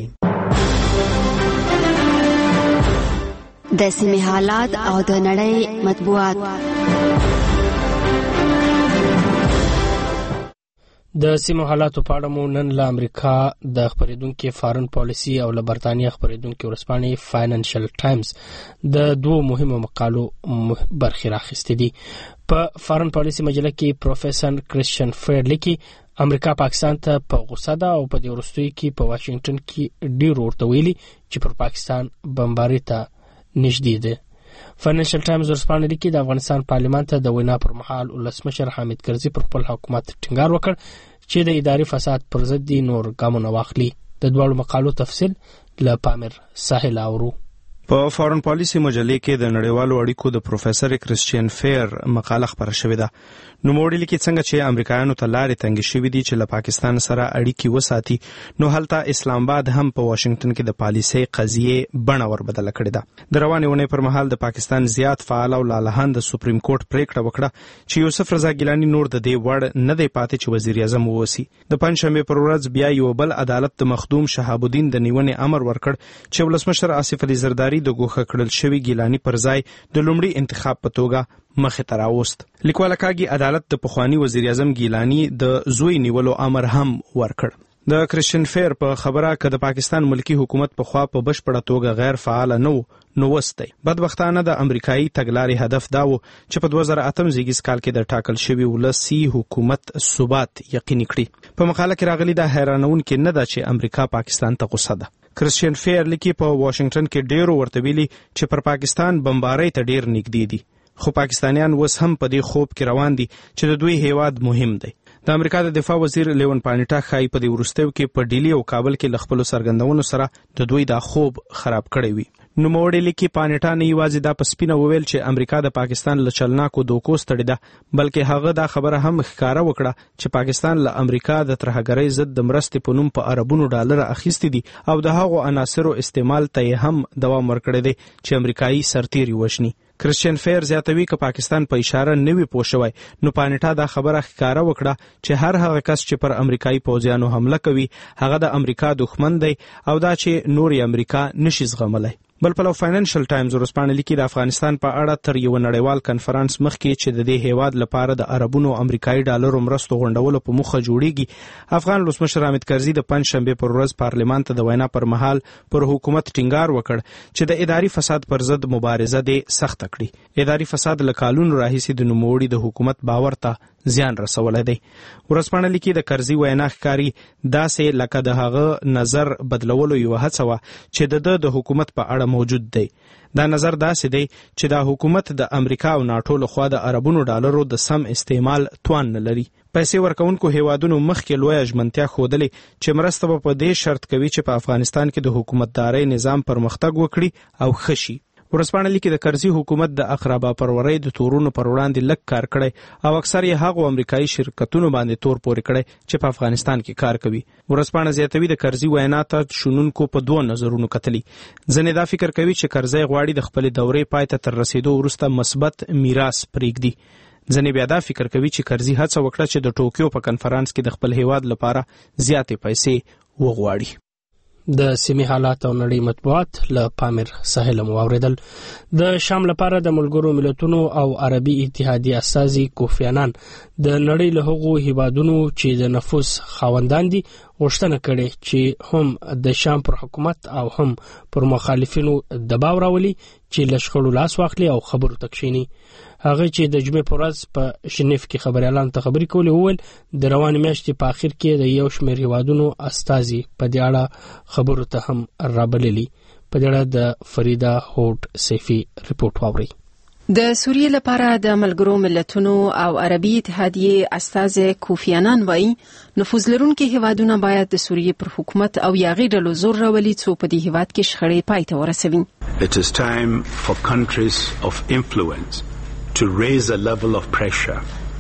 د سیمې حالات او د نړۍ مطبوعات. د سیمو حالاتو په اړه مو نن له امریکا د خبرېدونکو فارن پالیسي او له برتانیا خبرېدونکو ورځپاڼې فاینانشل ټایمز د دوه مهمو مقالو برخې راخستې دي. په فارن پالیسي مجله کې پروفیسور کریسچن فریډ لیکي امریکا پاکستان ته په غوسه ده او په دې وروستیو کې په واشنگټن کې ډیر ورته ویلي چې پر پاکستان بمباري ته نږدې ده. فاینانشل ټایمز ورځپاڼه لیکي د افغانستان پارلیمان ته د وینا پر مهال ولسمشر حامد کرزي پر خپل حکومت ټینګار وکړ چې د اداري فساد پر ضد نور ګامونه واخلي. د دواړو مقالو تفصیل له پامیر ساحل اورو. په فارن پالیسی مجلې کې د نړیوالو اړیکو د پروفیسور کرسچین فیر مقاله خپره شوې ده. نوموړي لیکي څنګه چې امریکایانو ته لارې تنګې شوې دي چې له پاکستان سره اړیکې وساتي، نو هلته اسلام آباد هم په واشنگټن کې د پالیسۍ قضیې بڼه وربدله کړې ده. د روانې اونۍ پر مهال د پاکستان زیات فعال او لالهان د سپریم کورټ پریکړه وکړه چې یوسف رضا ګیلاني نور د دې وړ نه دی پاتې چې وزیر اعظم ووسی. د پنځشنبې پر ورځ بیا یو بل عدالت د مخدوم شهاب الدین د نیونې امر ورکړ چې ولسمشر آصف علي زرداری د ګوښه کړل شوي ګیلاني پر ځای د لومړي انتخاب په توګه مخې ته راوست. لیکواله کاږي عدالت د پخواني وزیر اعظم ګیلاني د زوی نیولو امر هم ورکړ. د کرسچین فیر په خبره که د پاکستان ملکی حکومت په خوا په بشپړه توګه غیر فعال نه نو وستی. بدبختانه د امریکایي تګلارې هدف دا و چې په دوه زره اتم زیږیز کال کې د ټاکل شوي ولسي حکومت ثبات یقیني کړي. په مقاله کې راغلي دا حیرانونکې نه ده چې امریکا پاکستان ته غوسه ده. کرسچین فیر لیکي په واشنگټن کې ډیرو ورته ویلي چې پر پاکستان بمبارۍ ته ډیر نږدې دي، خو پاکستانیان اوس هم په دې خوب کې روان دي چې د دوی هیواد مهم دی. د امریکا د دفاع وزیر لیون پانیټا ښایي په دې وروستیو کې په ډیلی او کابل کې له خپلو څرګندونو سره د دوی دا خوب خراب کړی وي. نوموړي لیکي پانیټا نه یوازې دا په سپینه وویل چې امریکا د پاکستان له چلناکو دوکو ستړې ده، بلکې هغه دا خبره هم ښکاره وکړه چې پاکستان له امریکا د ترهګرۍ ضد د مرستې په نوم په اربونو ډالر اخیستي دي او د هغو عناصرو استعمال ته یې هم دوام ورکړی دی چې امریکایي سرتیري وژني. کرسچین فیر زیاتوي که پاکستان په اشاره نه وي پوه شوی، نو پانیټا دا خبره ښکاره وکړه چې هر هغه کس چې پر امریکایي پوځیانو حمله کوي هغه د امریکا دښمن دی او دا چې نور یې امریکا نشي زغملی. بل پلو فاینانشل ټایمز ورځپاڼه لیکي د افغانستان په اړه تر یو نړیوال کنفرانس مخکې چې د دې هیواد لپاره د عربونو امریکایي ډالرو مرستو غونډولو په موخه جوړیږي، افغان ولسمشر حامد کرزي د پنځشنبې پر ورځ پارلمان ته د وینا پر مهال پر حکومت ټینګار وکړ چې د اداري فساد پر ضد مبارزه دې سخته کړي. اداري فساد له کلونو راهیسې د نوموړي د حکومت باور ته زیان رسولی دی. ورځپاڼه لیکي د کرزي وینا ښکاري داسې لکه د هغه نظر بدلولو یوه هڅه وه چې د ده د حکومت په اړه موجود دی. دا نظر داسې دی چې دا حکومت د امریکا او ناټو لخوا د عربونو ډالرو د سم استعمال توان نه لري. پیسې ورکوونکو هیوادونو مخکې لویه ژمنتیا ښودلې چې مرسته به په دې شرط کوي چې په افغانستان کې د حکومتدارۍ نظام پرمختګ وکړي او ښه شي. ورځپاڼه لیکي د کرزي حکومت د اقربا پرورۍ د تورونو پر وړاندې لږ کار کړی او اکثر یې هغو امریکایي شرکتونو باندې تور پورې کړی چې په افغانستان کې کار کوي. ورځپاڼه زیاتوي د کرزي وینا ته شنونکو په دوه نظرونو کتلي. ځینې دا فکر کوي چې کرزي غواړي د خپلې دورې پای ته تر رسیدو وروسته مثبت میراث پرېږدي. ځینې بیا دا فکر کوي چې کرزي هڅه وکړه چې د ټوکیو په کنفرانس کې د خپل هیواد لپاره زیاتې پیسې وغواړي. د سیمې حالات او نړۍ مطبوعات له پامیر ساحل مو واوریدل. د شام لپاره د ملګرو ملتونو او عربي اتحادیې استازي کوفی عنان د نړۍ له هغو هیوادونو چې د نفوذ خاوندان دي غوښتنه کړې چې هم د شام پر حکومت او هم پر مخالفینو دباو راولي چې له شخړو لاس واخلي او خبرو ته کښیني. هغه چې د جمعې په ورځ په ژنیف کې خبریالانو ته خبرې کولې وویل د روانې میاشتې په اخر کې د یو شمېر هیوادونو استازي په دې اړه خبرو ته هم رابللي. په دې اړه د فریده هوډ سیفي رپورټ واورئ. د سوریې لپاره د ملګرو ملتونو او عربي اتحادیې استازي کوفی عنان وایي نفوذ لرونکي هیوادونه باید د سوریې پر حکومت او یاغي ډلو زور راولي څو په دې هیواد کې شخړې پای ته ورسوي. It is time for countries of influence to raise a level of pressure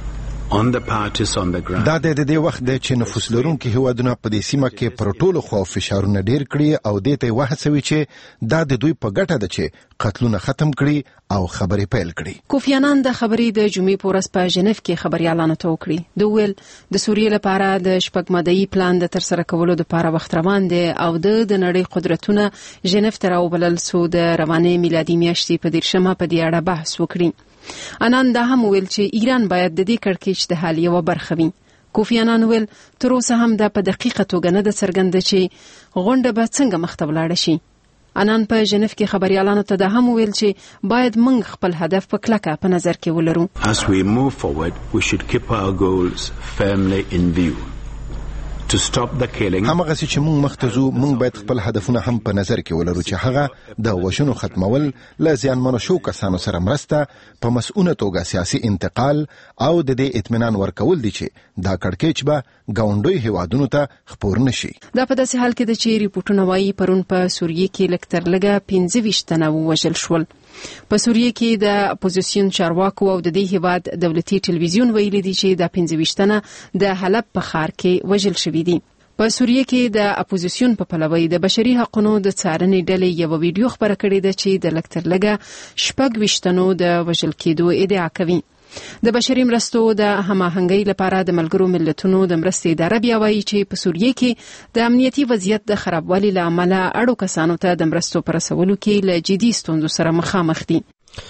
on the parties on the ground. دا د دې وخت د چې نفوذ لرونکي هیوادونه په دې سیمه کې پر ټولو خوا فشارونه ډیر کړي او دې ته وهڅوي چې دا د دوی په ګټه ده چې قتلونه ختم کړي او خبرې پیل کړي. کوفی عنان د خبرې د جمعې په ورځ په ژنیف کې خبريالانو ته وکړي. دوی ویل د سوریې لپاره د شپږ ماده‌ای پلان د ترسره کولو لپاره وخت روان دی او د نړۍ قدرتونه ژنیف ته راوبلل سو د روانې میلادي میاشتې په دیرشمه په دې اړه بحث وکړي. انان دا هم ویل چې ایران باید د دې کړکېچ د حل یوه برخه وي. کوفی عنان ویل تر اوسه هم دا په دقیقه توګه نه ده څرګنده چې غونډه به څنګه مخته ولاړه شي. انان په ژنیف کې خبريالانو ته دا هم ویل چې باید موږ خپل هدف په کلکه په نظر کې ولرو. As we move forward, we should keep our goals firmly in view to stop the killing. همغه چې موږ مختزو موږ باید خپل هدفونه هم په نظر کې ولرو چې هغه د وژنو ختمول، ل زیانمنو شو کسانو سره مرسته، په مسؤونه توګه سیاسي انتقال او د دې اطمینان ورکول دي چې دا کړکېچ به ګاونډوي هیوادونو ته خپور نشي. دا په داسې حال کې د چې ریپورتونه وايي پرون په سوریه کې لکتر لګه پنځه ویشت تنه وژل شول. په سوریه کې د اپوزیسیون چارواکو او د دې هیواد دولتي ټلویزیون ویلي دي چې د پنځه ویشت تنه د حلب په ښار کې وژل شوي دي. په سوریه کې د اپوزیسیون په پلوي د بشري حقوقو د څارنې ډلې یو ویډیو خبره کړې ده چې د لکتر لګه شپږ ویشت تنو د وژل کېدو ادعا کوي. د بشري مرستو د هماهنګۍ لپاره د ملګرو ملتونو د مرستې اداره بیا وایي چې په سوریه کې د امنیتي وضعیت د خرابوالي له امله اړو کسانو ته د مرستو پر رسولو کې له جدي ستونزو سره مخامخ دي.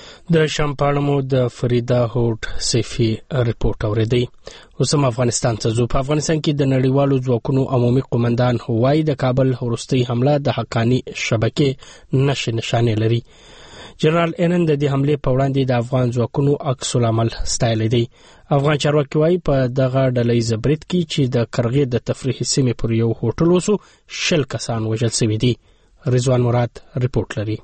د شامپاړمو د فریدا هوټ سیفي ریپورت اوریدي. اوس هم افغانستان ته ځو. په افغانستان کې د نړیوالو ځواکونو عمومي قومندان هوایي د کابل وروستۍ حمله د حقاني شبکې نشه نشانه لري. جنرال اینن د دې حمله په وړاندې د افغان ځواکونو عکس العمل ستایل دي. افغان چارواکي وايي په دغه ډلې زبرت کې چې د کرغې د تفریحي سیمې پر یو هوټل وسو شل کسان وژل شوي دي. رضوان مراد ریپورت لري.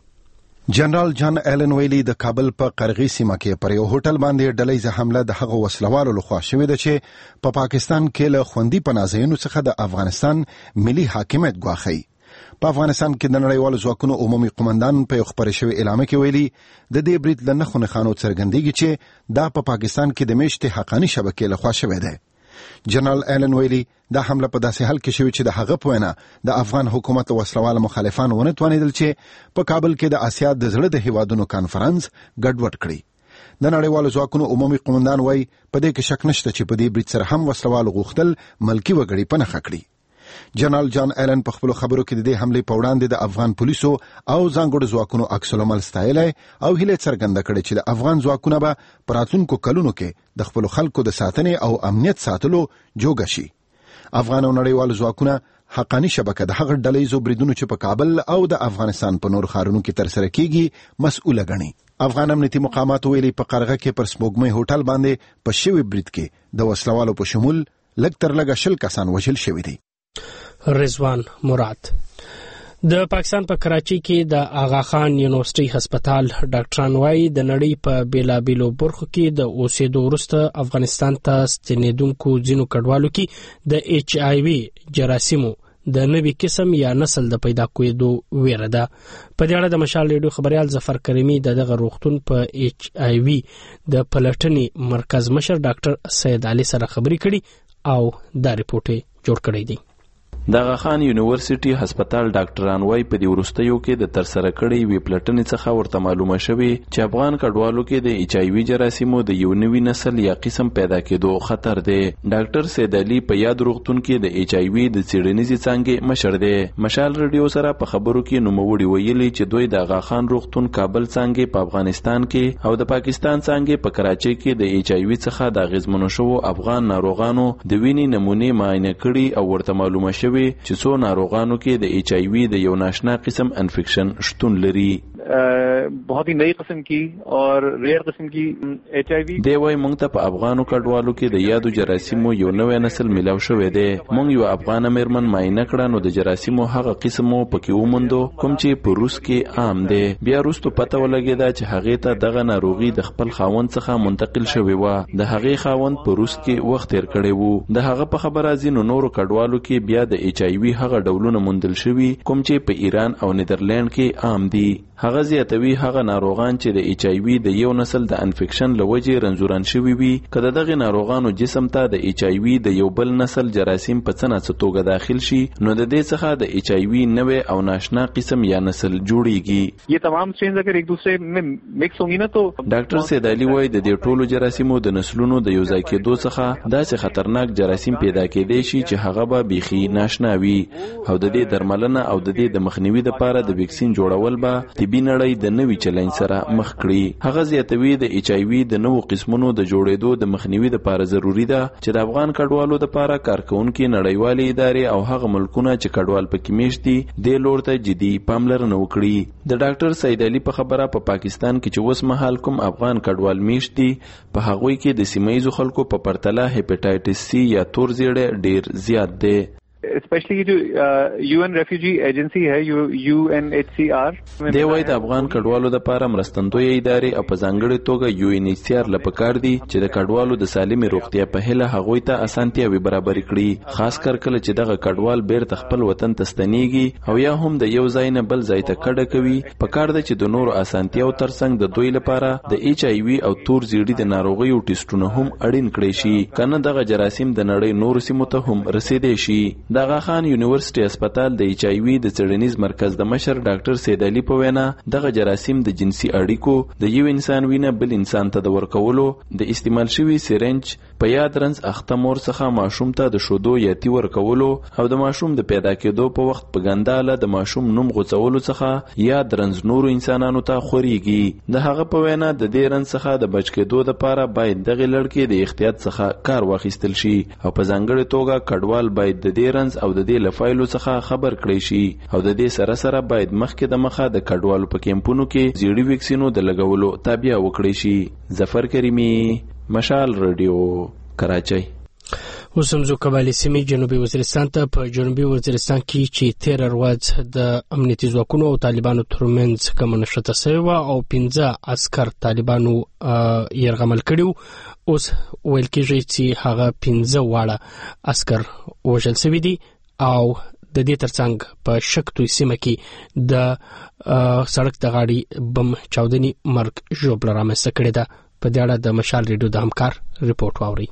جنرال جان ایلن ویلي د کابل په قرغې سیمه کې پر یو هوټل باندې ډلې حمله د هغو وسلوالو لخوا شوې ده چې په پا پاکستان کې له خوندي پناهځایونو څخه د افغانستان ملي حاکمیت ګواښي. په افغانستان کې د نړیوالو ځواکونو عمومي قومندان په یو خبري شوی اعلامیه کې ویلي د دې برید له نښو نښانو څرګندېږي چې دا په پا پاکستان کې د میشتې حقاني شبکې لخوا شوی دی. جنرال ایلن ویلي دا حمله په داسې حال کې شوې چې د هغه په وینا د افغان حکومت وسلوال مخالفان ونه توانېدل چې په کابل کې د آسیا د زړه د هیوادونو کانفرنس ګډوډ کړي. د نړیوالو ځواکونو عمومي قومندان وایي په دې کې شک نشته چې په دې برید سره هم وسلوال غوښتل ملکی وګړي په نښه کړي. جنرال جان ایلن په خپل خبرو کې د دې حملې په وړاندې د افغان پولیسو او ځانګړو ځواکونو عکس العمل ستایلی او هیله څرګنده کړې چې د افغان ځواکونه به په راتلونکو کلونو کې د خپلو خلکو د ساتنې او امنیت ساتلو جوګه شي. افغان او نړیوالو ځواکونه حقاني شبکه د هغه ډلې زو بریدونو چې په کابل او د افغانستان په نور ښارونو کې ترسره کیږي مسؤله ګڼي. افغان امنیتي مقامات ویلي په قرغه کې پر سپوږمۍ هوټل باندې په شوی برید کې د وسلوالو په شمول لږ تر لږه شل کسان وژل شوي دي. رضوان مراد. د پاکستان په کراچي کې د آغا خان یونیورسيټي هسپتال ډاکټران وايي د نړۍ په بیلابیلو برخو کې د اوسېدو وروسته افغانستان ته ستنېدونکو ځینو کډوالو کې د ایچ آی وي جراثیمو د نوي قسم یا نسل د پیدا کېدو ویره ده. په دې اړه د مشال ریډیو خبريال ظفر کریمي دغه روغتون په ایچ آی وي د پلټنې مرکز مشر ډاکټر سید علي سره خبري کړي او دا ریپورت جوړ کړی دی. د آغا خان یونیورسيټي هسپتال ډاکټران وايي په دې وروستیو کې د ترسره کړې وی پلټنې څخه ورته معلومه شوې چې افغان کډوالو کې د ایچ آی وي جراثیمو د یو نوي نسل یا قسم پیدا کېدو خطر دی. ډاکټر سید علي په یاد روغتون کې د ایچ آی وي د څېړنیزې څانګې مشر دی. مشال ریډیو سره په خبرو کې نوموړي ویلي چې دوی د آغا خان روغتون کابل څانګې په افغانستان کې او د پاکستان څانګې په کراچۍ کې د ایچ آی وي څخه د اغیزمنو شوو افغان ناروغانو د وینې نمونې معاینه کړي او ورته معلومه شوې چې څو ناروغانو کې د ایچ آی وی د یو ناشنا قسم انفیکشن شتون لري. बहुत ही नई किस्म की और rare किस्म की H I V دی وای مونږ ته په افغانو کډوالو کې د یادو جراثیمو یو نوې نسل ملاو شوې دی. مونږ یو افغان امرمن معاینه کړه نو د جراثیمو هغه قسمو پکې وموندو کوم چې په روس کې عام دی. بیا وروسته پته ولګېده چې هغه ته دغه ناروغي د خپل خاوند څخه منتقل شوې و. د هغه خاوند په روس کې وخت تیر کړی وو. د هغه په خبره ځینو نورو کډوالو کې بیا د ایچ آی وی هغه ډولونه موندل شوي کوم چې په ایران او نیدرلند کې عام دي. هغه زیاتوي هغه ناروغان چې د ایچ آی وی د یو نسل د انفیکشن لوجې رنځوران شوي وي کله دغه ناروغانو جسم ته د ایچ آی وی د یو بل نسل جراثیم په څنګه څتوګه داخل شي نو د دې څخه د ایچ آی وی نوې او ناشنا قسم یا نسل جوړیږي. یہ تمام سٹرینز اگر ایک دوسرے میں مکس ہوں گی نا تو ډاکټر سید علي وایي د دې ټولو جراثیمو د نسلونو د یو ځای کېدو څخه داسې خطرناک جراثیم پیدا کېدای شي چې هغه به بیخي ناشنا وي او د دې درملنه او د دې د مخنیوي لپاره د ویکسین جوړول به طبي نړۍ د نوي چلنج سره مخ کړي. هغه زیاتوي د ایچ آی وی د نوو قسمونو د جوړېدو د مخنیوي لپاره ضروری ده چې د افغان کډوالو لپاره کارکونکو نړیوالې ادارې او هغه ملکونه چې کډوال پکې میشتي د لور ته جدي پاملرنه وکړي. د ډاکټر سید علي په خبره په پا پاکستان کې چې اوس مهال کوم افغان کډوال میشتي په هغوی کې د سیمایي خلکو په پرتله هپاتایټس سی یا تور زیړی ډیر زیات دی. Specially जो UN refugee agency है UNHCR دی وای د افغان کډوالو د لپاره مرستندوی ادارې او په ځانګړي توګه یو ان ایچ سی آر لپاره دي چې د کډوالو د سالمي روغتیا په هله هغوی ته اسانتیاوي برابر کړي، خاص کر کله چې دغه کډوال بیرته خپل وطن ته ستنیږي او یا هم د یو ځای نه بل ځای ته کډه کوي. په کار ده چې د نورو اسانتیاو ترڅنګ د دوی لپاره د ایچ آی وی او تور زیړي د ناروغیو ټیسټونه هم اړین کړي شي، کنه دغه جراثیم د نړۍ نور سیمو ته هم رسیدي شي. د آغا خان یونیورسيټي هسپتال د ایچ آی وی د څېړنیز مرکز د مشر ډاکټر سید علي په وینا دغه جراثیم د جنسي اړیکو د یو انسان وینه بل انسان ته د ورکولو د استعمال شوی سرنج په یاد رنز اخته مور څخه ماشوم ته د شودو یا تی ورکولو او د ماشوم د پیدا کېدو په وخت په ګنداله د ماشوم نوم غوڅولو څخه یاد رنز نورو انسانانو ته خوريږي. د هغه په وینا د دې رنز څخه د بچ کېدو لپاره باید دغه لړکې د احتیاط څخه کار واخیستل شي او په ځانګړي توګه کډوال باید د دې رنز او د دې لفایلو څخه خبر کړي شي او د دې سره سره باید مخکې د مخه د کډوالو په کیمپونو کې زیړي ویکسینو د لګولو تابع وکړي شي. ظفر کریمی، مشال رادیو، کراچۍ. اوس هم ځو کابل سیمې جنوبي وزیرستان ته. په جنوبي وزیرستان کې چې تیر ورځ د امنیتي ځواکونو او طالبانو ترمنځ کومه نښته شوې وه او پنځه عسکر طالبانو یرغمل کړي، اوس ویل کېږي چې هغه پنځه واړه عسکر وژل شوي دي او د دې ترڅنګ په شکتوي سیمه کې د سړک د غاړې بم چاودنې مرګ ژوبله رامنځته کړې ده. په دې اړه د مشال ریډیو د همکار رپورټ واورئ.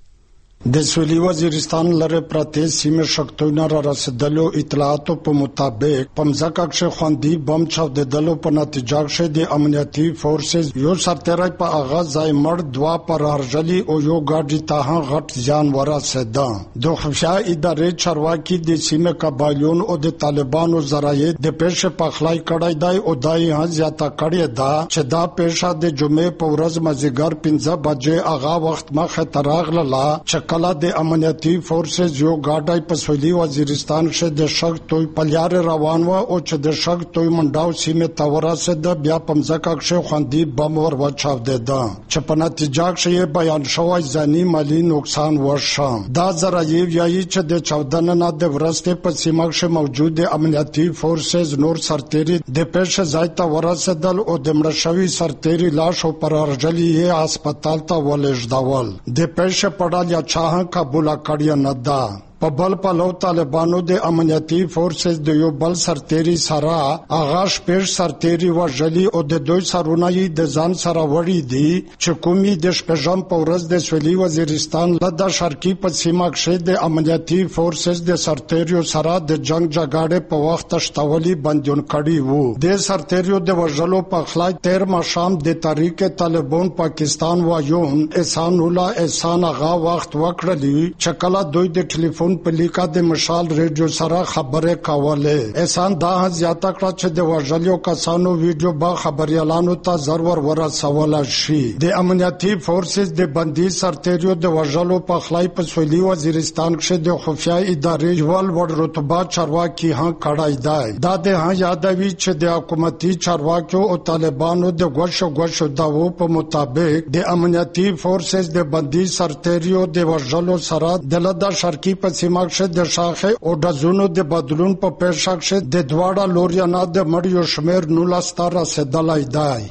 د سویلي وزیرستان لره پراته سیمه شکتونه را رسیدلو اطلاعاتو په مطابق پمځکه کې خوندي بم چاودیدلو په نتیجه کې د امنیتي فورسز یو سرتیری په اغاز ځای مړ، دوا پر هرجلی او یو ګاډي ته غټ ځان ورسېده. د خفیا ادارې چارواکي د سیمه قبایلون او د طالبانو ذرایع د پېښې په خلای کړای دی او دای هم زیاته کړی دا چې دا پېښه د جمعې په ورځ مازیګر پنځه بجې اغا وخت مخه تراغله کله د امنیتي فورسز یو ګاډی په سویلي وزیرستان کې د شکتوي په لار روان و او چې د شکتوي منډاو سیمه ته ورسېده، بیا په ځکه کې خوندي بم ور وچاودېده چې په نتیجه کې بیان شوی ځاني مالی نقصان وشو. دا ذرایع یایي چې د چاودنه نه د ورسته په سیمه کې موجود امنیتي فورسز نور سرتیري د پېښې ځای ته ورسېدل او د مړ شوی سرتیري لاش او پر هرجلی یې هسپتال ته ولېږدول. د پېښې په اړه چاهه قبول کړی نه ده. په بل پلو طالبانو د امنیتي فورسز د یو بل سرتیري سره آغاز پېښ سرتیري وژلي او د دوی سرونه یې د ځان سره وړي دي چې کومي د شپږم په ورځ د سویلي وزیرستان لدا شرقي په سیمه کې د امنیتي فورسز د سرتیرو سره د جنگ جګړې په وخت شتولي بندون کړي وو. د سرتیرو د وژلو په خلای تیر مشام د تحریک طالبان پاکستان وایون احسان الله احسان هغه وخت وکړلی چې کله دوی د ټلیفون په لیکا د مشال ریډیو سره خبره کوله. احسان دا زیاته کړه چې د وژلو کسانو ویډیو با خبريالانو ته ضرور ورسول شي. د امنیتي فورسز د بندي سرتیرو د وژلو په خلای په سویلي وزیرستان کې د خفیا ادارې ول ور رتبه چارواکي ها کړای دی. دا د ها یادوي چې د حکومتي چارواکو او طالبانو د غوښو غوښو داو په مطابق د امنیتي فورسز د بندي سرتیرو د وژلو سره د لدا شرقي په سیمه کې د شاخه او د زونو د بدلون په پیښه کې د دواړه لوريانو د مړیو شمیر نولس تر رسیدلای دی.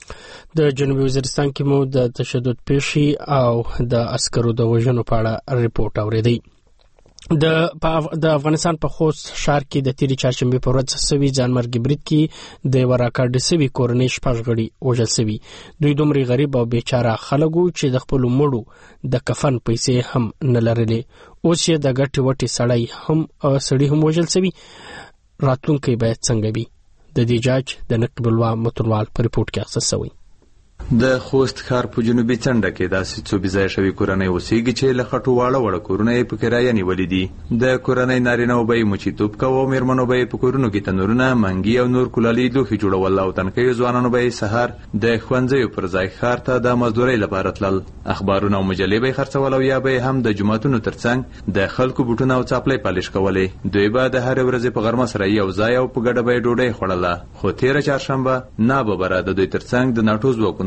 د جنوبي وزیرستان کې مو د تشدد پیښې او د عسکرو د وژنو په اړه ریپورت اوریدي. د د افغانستان په خوست ښار کې د تیری چهارشنبه په ورځ سوي ځانمرګي برید کې د وراکاډ سوي کورنۍ شپږ غړي وژل شوي. دوی دومره غریب او بیچاره خلک وو چې د خپل مړو د کفن پیسې هم نه لرلې. اوس یې د ګټې وټې سړی هم سړی هم وژل شوي. راتلونکی باید څنګه وي؟ د دې جاج د نقیب الله متنوال په ریپورت کې اختصاص شوی. د خوست ښار په جنوبي څنډه کې داسې څو بې ځایه شوي کورنۍ اوسېږي چې له خټو واړه واړه کورونه یې په کرایه نیولي دي. د کورنۍ نارینهو به یې مچیتوب کوه او مېرمنو به یې په کورونو کې تنورونه، منګي او نور کولالي لوښي جوړول او تنکیو ځوانانو به یې سهار د ښوونځیو پر ځای ښار ته د مزدورۍ لپاره تلل. اخبارونه او مجلې به یې خرڅول او یا به یې هم د جوماتونو ترڅنګ د خلکو بوټونه او څاپلۍ پالش کولې. دوی به د هرې ورځې په غرمه سره یو ځای او په ګډه به یې ډوډۍ خوړله. خو تېره چهارشنبه ناببره د دوی ترڅنګ د ناټو ځواکونو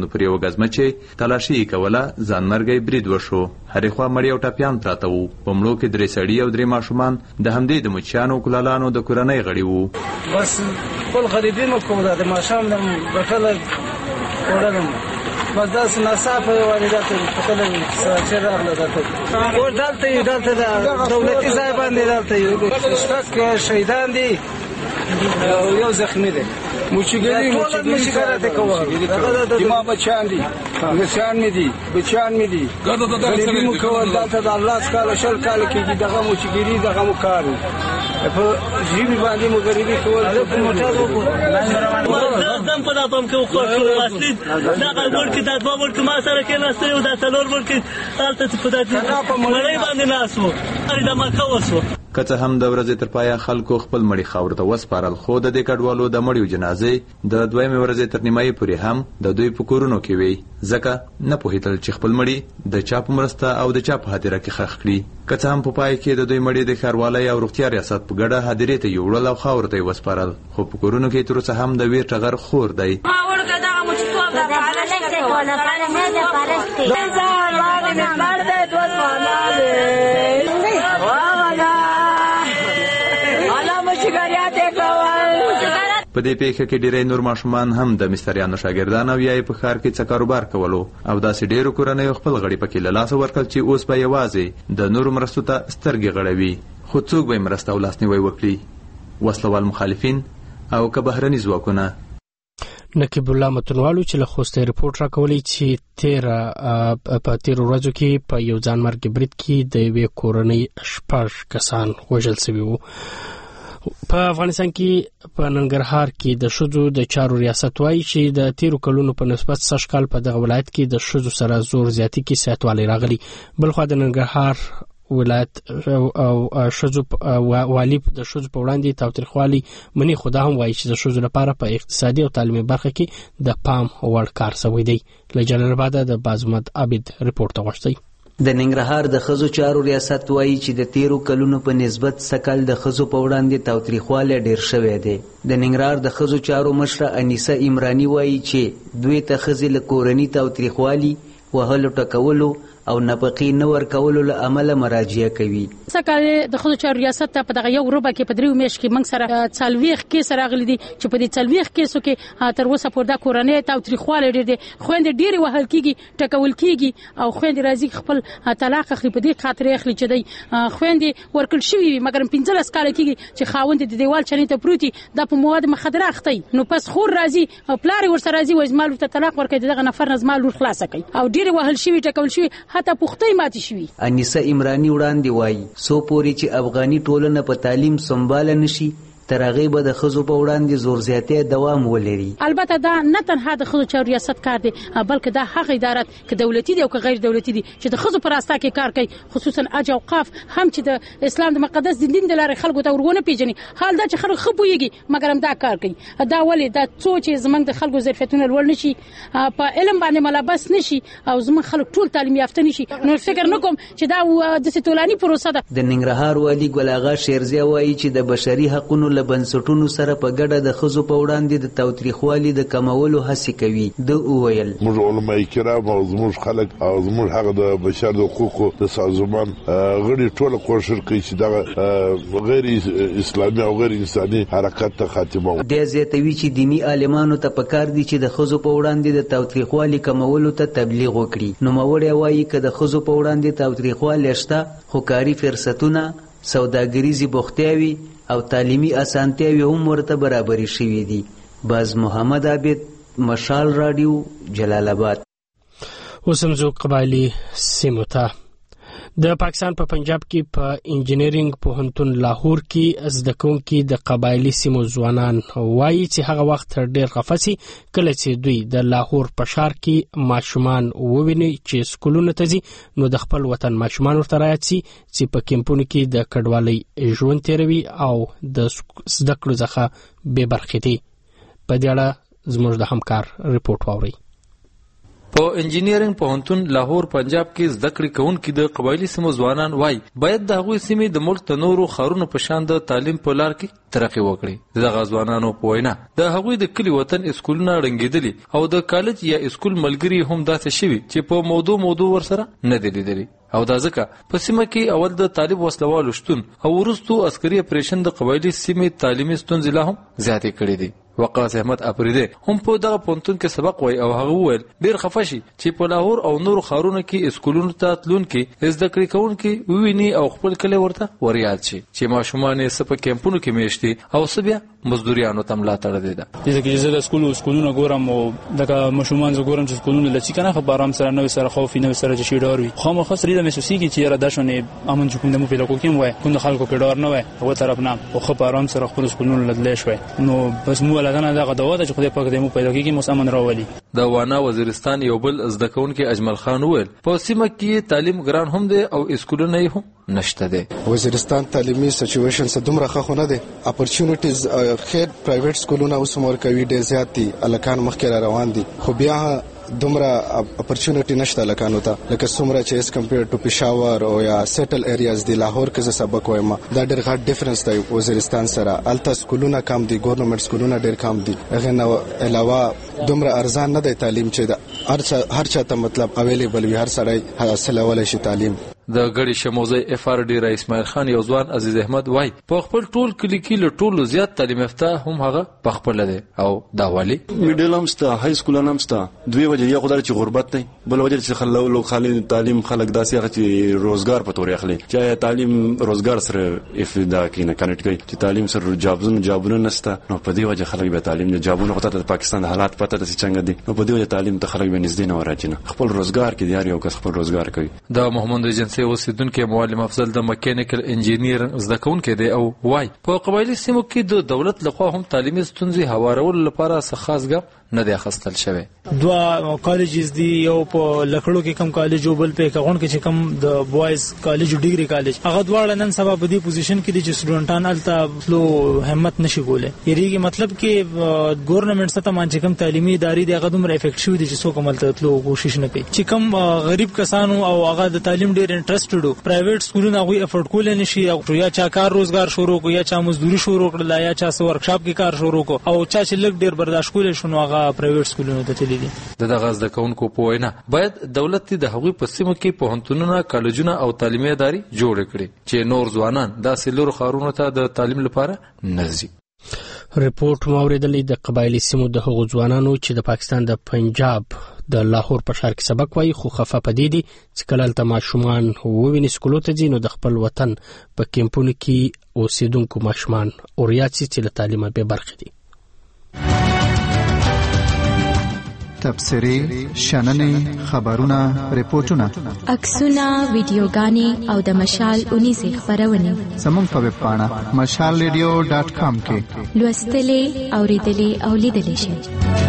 نو پر یو غزمچې تلاشي کوله ځان مرګي برید وشو. هرې خوا مړی او ټاپیان پراته وو. په مړو کې درې سړي او درې ماشومان د همدې د مچانو کلالانو د کورنۍ غړي وو. بس خپل خریدي مو کوم د ماشام د بټل وړلم بس دا نصافه واردات په کله چې راغله ده ور دلته دلته د دولتي ځای باندې دلته یو شپږ شهیدان دي یو زخمی دی. موچګری موچګری کارته کوه دما بچان دي بچان می دي بچان می دي غریبی مو کوه دلته د الله تعالی شل کال کې دغه موچګری دغه مو کار په جیبی باندې مو غریبی کوه په موټر وو دم په داتم کې خو اصلي دا ورکې دا دوه ورکې ما سره کې ناست یو دا څلور ورکې حالت په داتې په مړی باندې ناسو دا ما کوسو. که څه هم د ورځې تر پایه خلکو خپل مړي خاورو ته وسپارل، خو د دې کډوالو د مړیو جنازې د دویمې ورځې تر نیمایي پورې هم د دوی په کورونو کې وي، ځکه نه پوهېدل چې خپل مړي د چا په مرسته او د چا په هدیره کې ښخ کړي. که څه هم په پای کې د دوی مړي د ښاروالۍ او روغتیا ریاست په ګډه هدیرې ته یوړل او خاورو ته یې وسپارل، خو په کورونو کې تر اوسه هم د ویر ټغر خور دی. په دې پیښه کې ډېری نور ماشومان هم د مستریانو شاګردان او یا په ښار کې څه کاروبار کولو او داسې ډېرو کورنیو خپل غړي پکې له لاسه ورکړل چې اوس به یوازې د نورو مرستو ته سترګې غړوي، خو څوک به یې مرسته او لاسنیوی وکړي؟ وسلوال مخالفین او که بهرني ځواکونه. نقیب الله متنوالو چې له خوسته رپورټ راکولی چې تیر په تیر ورځو کې په یو ځانمرګ برید کې د یوې کورنۍ شپږ کسان وژل شوي وو. په افغانستان کې په ننګرهار کې د ښځو د چارو ریاست وایي چې د تیرو کلونو په نسبت سږ کال په دغه ولایت کې د ښځو سره زور زیاتي کې زیاتوالی راغلی. بلخوا د ننګرهار ولایت او ښځو والي د ښځو په وړاندې تاوتریخوالي مني، خو دا هم وایي چې د ښځو لپاره په اقتصادي او تعلیمي برخه کې د پام وړ کار شوی دی. له جلال آباده د بازمد عابد رپورټ غوښتی. د ننګرهار د ښځو چارو ریاست وایي چې د تیرو کلونو په نسبت سکل د ښځو په وړاندې تاوتریخوالی ډیر شوی دی. د ننګرهار د ښځو چارو مشره انیسه عمراني وایي چې دوی ته ښځې له کورني تاوتریخوالي، وهلو ټکولو او نفقې نه ورکولو له امله مراجعه کوي. سکه د ښځو چارو ریاست ته په دغه یو روبه کې په دریو میاشت کې موږ سره څلوېښت کیس راغلي دي چې په دې څلوېښت کیسو کې تر اوسه پورې دا کورنۍ تاوتریخوالی ډېر دی. خویندې ډېرې وهل کېږي، ټکول کېږي او خویندې راځي خپل طلاق اخلي. په دې خاطر یې اخلي چې دی خویندې ورکړل شوي وي، مګر پنځلس کاله کېږي چې خاوند د دیوال چنې ته پروت وي، دا په مواد مخدره اخته وي. نو پس خور راځي او پلار یې ورسره راځي وایي زما لور ته طلاق ورکوي، دغه نفر نه زما لور خلاصه کوي او ډېرې وهل شوي، ټکول شوي، حتی پوښتۍ ماتې شوي. انیسه عمراني وړاندې وایي سو پورې چې افغاني ټولنه په تعلیم سمباله نشي تر هغې به د ښځو په وړاندې زور زیاتی دوام ولري. البته دا نه تنها د ښځو چارو ریاست کار دی، بلکې دا هغه ادارات که دولتي دي او که غیر دولتي دي چې د ښځو په راسته کې کار کوي، خصوصا اج اوقاف هم چې د اسلام د مقدس دین د لارې خلکو ته ورونه پیژني. حال دا چې خلک ښه پوهېږي مګر هم دا کار کوي. دا ولې دا څو چې زموږ د خلکو ظرفیتونه لوړ نشي، په علم باندې ملابس نشي او زموږ خلک ټول تعلیم یافته نشي، نو فکر نه کوم چې دا داسې ټولني پروسه ده. د ننګرهار والي ګل اغا شیرزیا وایي چې د بشري حقونو له بنسټونو سره په ګډه د ښځو په وړاندې د تاوتریخوالي د کمولو هڅې کوي. د وویل موږ علماء کرام او زموږ خلک او زموږ هغه د بشر د حقوقو د سازمان غړي ټول کوشش کوي چې دا غیر اسلامي او غیر انساني حرکت ته خاتمه ورکړي. د زیاتوي چې دینی عالمانو ته پکار دي چې د ښځو په وړاندې د تاوتریخوالي کمولو ته تبلیغ وکړي. نوموړی وایي که د ښځو په وړاندې تاوتریخوالی شته، خو کاري فرصتونه، سوداګریزي بوختیاوي او تعلیمي اسانتیاوي هم ورته برابرې شوي دي. باز محمد عابد، مشال رادیو، جلال آباد. اوس هم ځو قبایلي سیمو ته. د پاکستان په پنجاب کې په انجینرینګ پوهنتون لاهور کې زده کوونکي د قبایلي سیمو ځوانان وایي چې هغه وخت ډېر خفه سي کله چې دوی د لاهور په ښار کې ماشومان وویني چې سکولونو ته ځي، نو د خپل وطن ماشومان ورته رایاد سي چې په کیمپونو کې د کډوالۍ ژوند تیروي او د زده کړو څخه بې برخې دي. په دې اړه زموږ د همکار رپورټ واورئ. په انجینرینګ پوهنتون لاهور پنجاب کې زده کړې کوونکي د قبایلي سیمو ځوانان وایي باید د هغوی سیمې د ملک د نورو ښارونو په شان د تعلیم په لار کې ترقي وکړي. دغه ځوانانو په وینا د هغوی د کلي وطن اسکولونه ړنګېدلي او د کالج یا اسکول ملګري هم داسې شوي چې په موضوع موضوع ورسره نه دي لیدلي او دا ځکه په سیمه کې اول د طالب وسلوالو شتون او وروستو عسکري اپریشن د قبایلي سیمې تعلیمي ستونزې لا هم زیاتې کړې دي. وقاص احمد افریدی هم په دغه پونتون کې سبق وای او هغه وویل ډیر خفه شي چې په لاهور او نورو ښارونو کې اسکولونو ته تلونکي زده کړې کوونکي وویني او خپل کلی ورته وریاد شي چې ماشومان یې څه په کیمپونو کې میشتي او څه بیا مزدوریانو ته ملاتړ دی. دې کې زه د اسکول اسکولونو ګورم او دغه ماشومان زه ګورم چې اسکولونو لچې کنه خو بارام سره نو سره خوف نه سره چې ډار وي خو مخ سره د محسوسي کې چې را دښنه امن چې کوم د مو پیدا کوم وای کوم خلکو کې ډار نه وای او طرف نه او خو بارام سره خپل اسکولونو لدلې شوی نو بس مو لګنه دغه دوا چې خدای پاک دې مو پیدا کیږي مسلمان راولي. د وانا وزیرستان یو بل زده کوونکي اجمل خان وویل په سیمه کې تعلیم ګران هم دی او اسکولونه یې هم نشته دی. وزیرستان تعلیمي سچويشن څه دومره ښه خو نه دی. اپورچونټیز خیر پرایویټ سکولونه اوس مور کوي ډېر زیات دي الکان مخکې روان دي خو بیا دومره اپورچونټی نشته لکانو ته لکه څومره چې اس کمپیر ټو پېښور او یا سیټل ایریاز دی لاهور کې سبق وایم دا ډېر غټ ډیفرنس دی وزیرستان سره. الته سکولونه کم دي ګورنمنت سکولونه ډېر کم دي هغه نو علاوه دومره ارزان نه دی تعلیم چې دا هر څه هر چاته مطلب اویلیبل وي هر سړی حاصلولای شي تعلیم. د غړي شموزي اف ار ډي رئیس اسماعیل خان یو ځوان عزیز احمد وای په خپل ټول کلی کې له ټولو زیات تعلیم یافته هم هغه په خپل دی او دا والی میډل هم ستا های سکول هم ستا دوی وجه یا خدای چې غربت دی بل وجه چې خلک لو خالي تعلیم خلک داسې هغه چې روزګار په تور اخلي چې تعلیم روزګار سره افدا کینه کنیکټ کوي چې تعلیم سره جابونه جابونه نسته نو په دې وجه خلک به تعلیم نه جابونه غوته د پاکستان حالات پته د څنګه دي نو په دې وجه تعلیم ته خلک به نږدې نه ورچینه خپل روزګار کې دی یو کس خپل روزګار کوي. دا محمد ایجنسی اوسیدونکو معلم افضل د میکانیکل انجینیر زده کوونکی دی او وای په قبایلی سیمو کې د دولت لخوا هم تعلیمي ستونزې هوارولو لپاره څه خاص ګام نه دی اخیستل شوی. دوا کالجز دی یو په لکړو کې کم کالج او بل په کغون کې چې کم د بوایز کالج او ډیګري کالج هغه دواړه نن سبا په دې پوزیشن کې دي چې سټوډنټان الته فلو همت نشي کوله یریږي مطلب کې ګورنمنت سره مان چې کم تعلیمي ادارې دی هغه دومره افیکټ شوی دي چې څوک عملته فلو کوشش نه کوي چې کم غریب کسانو او هغه د تعلیم ډیر انټرېستډ پرایویټ سکولونه هغه افورد کول نه شي او یا چا کار روزګار شروع کو یا چا مزدوري شروع کړل یا چا څو ورکشاپ کې کار شروع کو او چا چې لګ ډیر برداشت کول شنو هغه پرایویټ سکولونو ته تللی دي. د دغه زده کوونکو په وینا باید دولت د هغوی په سیمو کې پوهنتونونه کالجونه او تعلیمي ادارې جوړ کړي چې نور ځوانان داسې لور خارونو ته د تعلیم لپاره نزي. ریپورت موریدلې د قبایلی سیمو د هغو ځوانانو چې د پاکستان د پنجاب د لاهور په ښار کې سبق وایي خو خفه پدې دي چې کله هلته ماشومان وویني سکولو ته ځي نو د خپل وطن په کیمپونو کې اوسېدونکو ماشومان اوریاد سي چې له تعلیمه بې برخې دي. تبصرې شننې خبرونه ریپورتونه عکسونه ویډیوګانې او د مشال اونیزې خبرونه زموږ په ویب پاڼه مشال ریډیو ډاټ کام کې لوستلې اوریدلې او لیدلې شئ.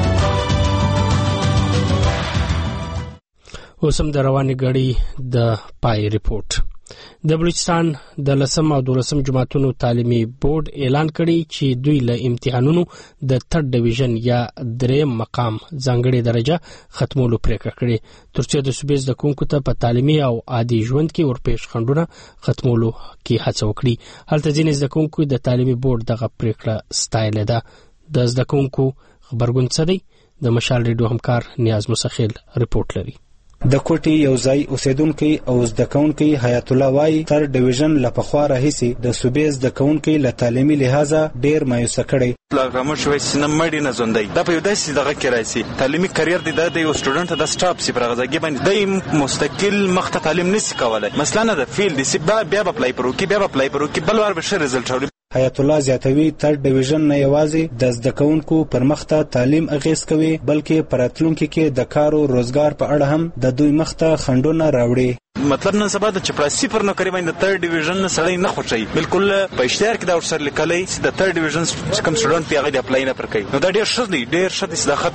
اوسم د رواني غړي د پای ریپورت د بلوچستان د لسم او دولسم جماعتونو تعلیمي بورډ اعلان کړي چې دوی له امتحانونو د تھرډ ډیویژن یا دریم مقام ځانګړي درجه ختمولو پریکړه کړې ترڅو د صوبې زده کوونکو ته په تعلیمي او عادي ژوند کې ورپېښ خنډونه ختمولو کې هڅه وکړي. هلته ځینې زده کوونکو د تعلیمي بورډ دغه پریکړه ستایلې ده. د زده کوونکو خبرګون څه دی؟ د مشال ریډیو همکار نیاز مسخیل ریپورت لري. د کوټي یو ځای اوسیدونکو او زده کوونکو حیات الله وای تر ډیویژن لپخوا راهسي د صوبې زده کوونکو له تعلیمي لحاظه ډیر مایوسه کړي پروګرام شوی سینم مړی نه زوندای دا په داسې دغه کې راځي تعلیمي کرییر دی د یو سټوډنټ د سټاپ سی پرغزګي باندې د مستقل مخته تعلیم نسی کولای مثلا نه د فیلډ سی بیا په پلای پرو کې بیا په پلای پرو کې بل ور به ښه رزلټ حیات الله زیاتوي تر ډیویژن نه یوازې د زده کوونکو پر مخته تعلیم اغیز کوي بلکې پراتلونکو کې د کار او روزګار په اړه هم د دوی مخته خنډونه راوړي. مطلب نن سبا د چپړاسی پر نو کوي د تھرډ ډیویژن نه سړی نه خوشي بالکل په اشتهار کې دا ورسره لیکلای چې د تھرډ ډیویژن کم سټوډنټ پیغه دی اپلای نه پر کوي نو دا ډیر ښه دی ډیر ښه دی د ختم سی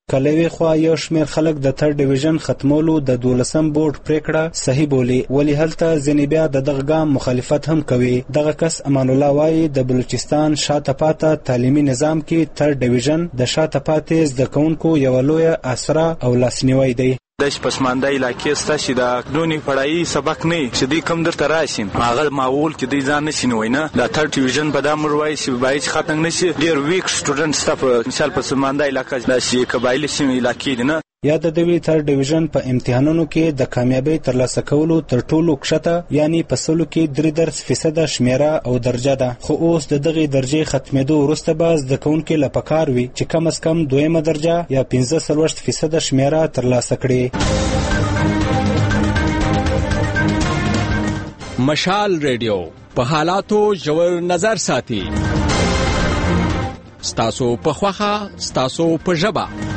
کلوي خوا یو شمیر خلک د تھرډ ډیویژن ختمولو د دولسم بورډ پریکړه صحیح بولي، ولی هلته ځینې بیا د دغه ګام مخالفت هم کوي. دغه کس امان الله وایي د بلوچستان شاته پاته تعلیمي نظام کې تھرډ ډیویژن د شاته پاتې زده کوونکو یوه لویه اسره او لاسنیوی دی. د پسمانده علاقې ستا چې د دونی پړایي سبق نه چې دوی کم درته راشي هغه معقول کې دوی ځان نشي نوی نه د تھرډ ډیویژن په دا امر وایي چې باید ختم نشي. ډېر ویک سټوډنټ ستا په مثال پسمانده علاقه داسې قبایلي سیمې علاقې دي نه. یا د دوی تھرډ ډیویژن په امتحانونو کې د کامیابی ترلاسه کولو تر ټولو کښته یعنی په سلو کې درې درس فیصده شمیره او درجه ده، خو اوس د دغې درجې ختمېدو وروسته به زده کوونکي له پکار وي چې کم از کم دویمه درجه یا پنځه څلوېښت فیصده شمیره ترلاسه کړي. مشال ریډیو په حالاتو ژور نظر ساتي. ستاسو په خوښه، ستاسو په ژبه.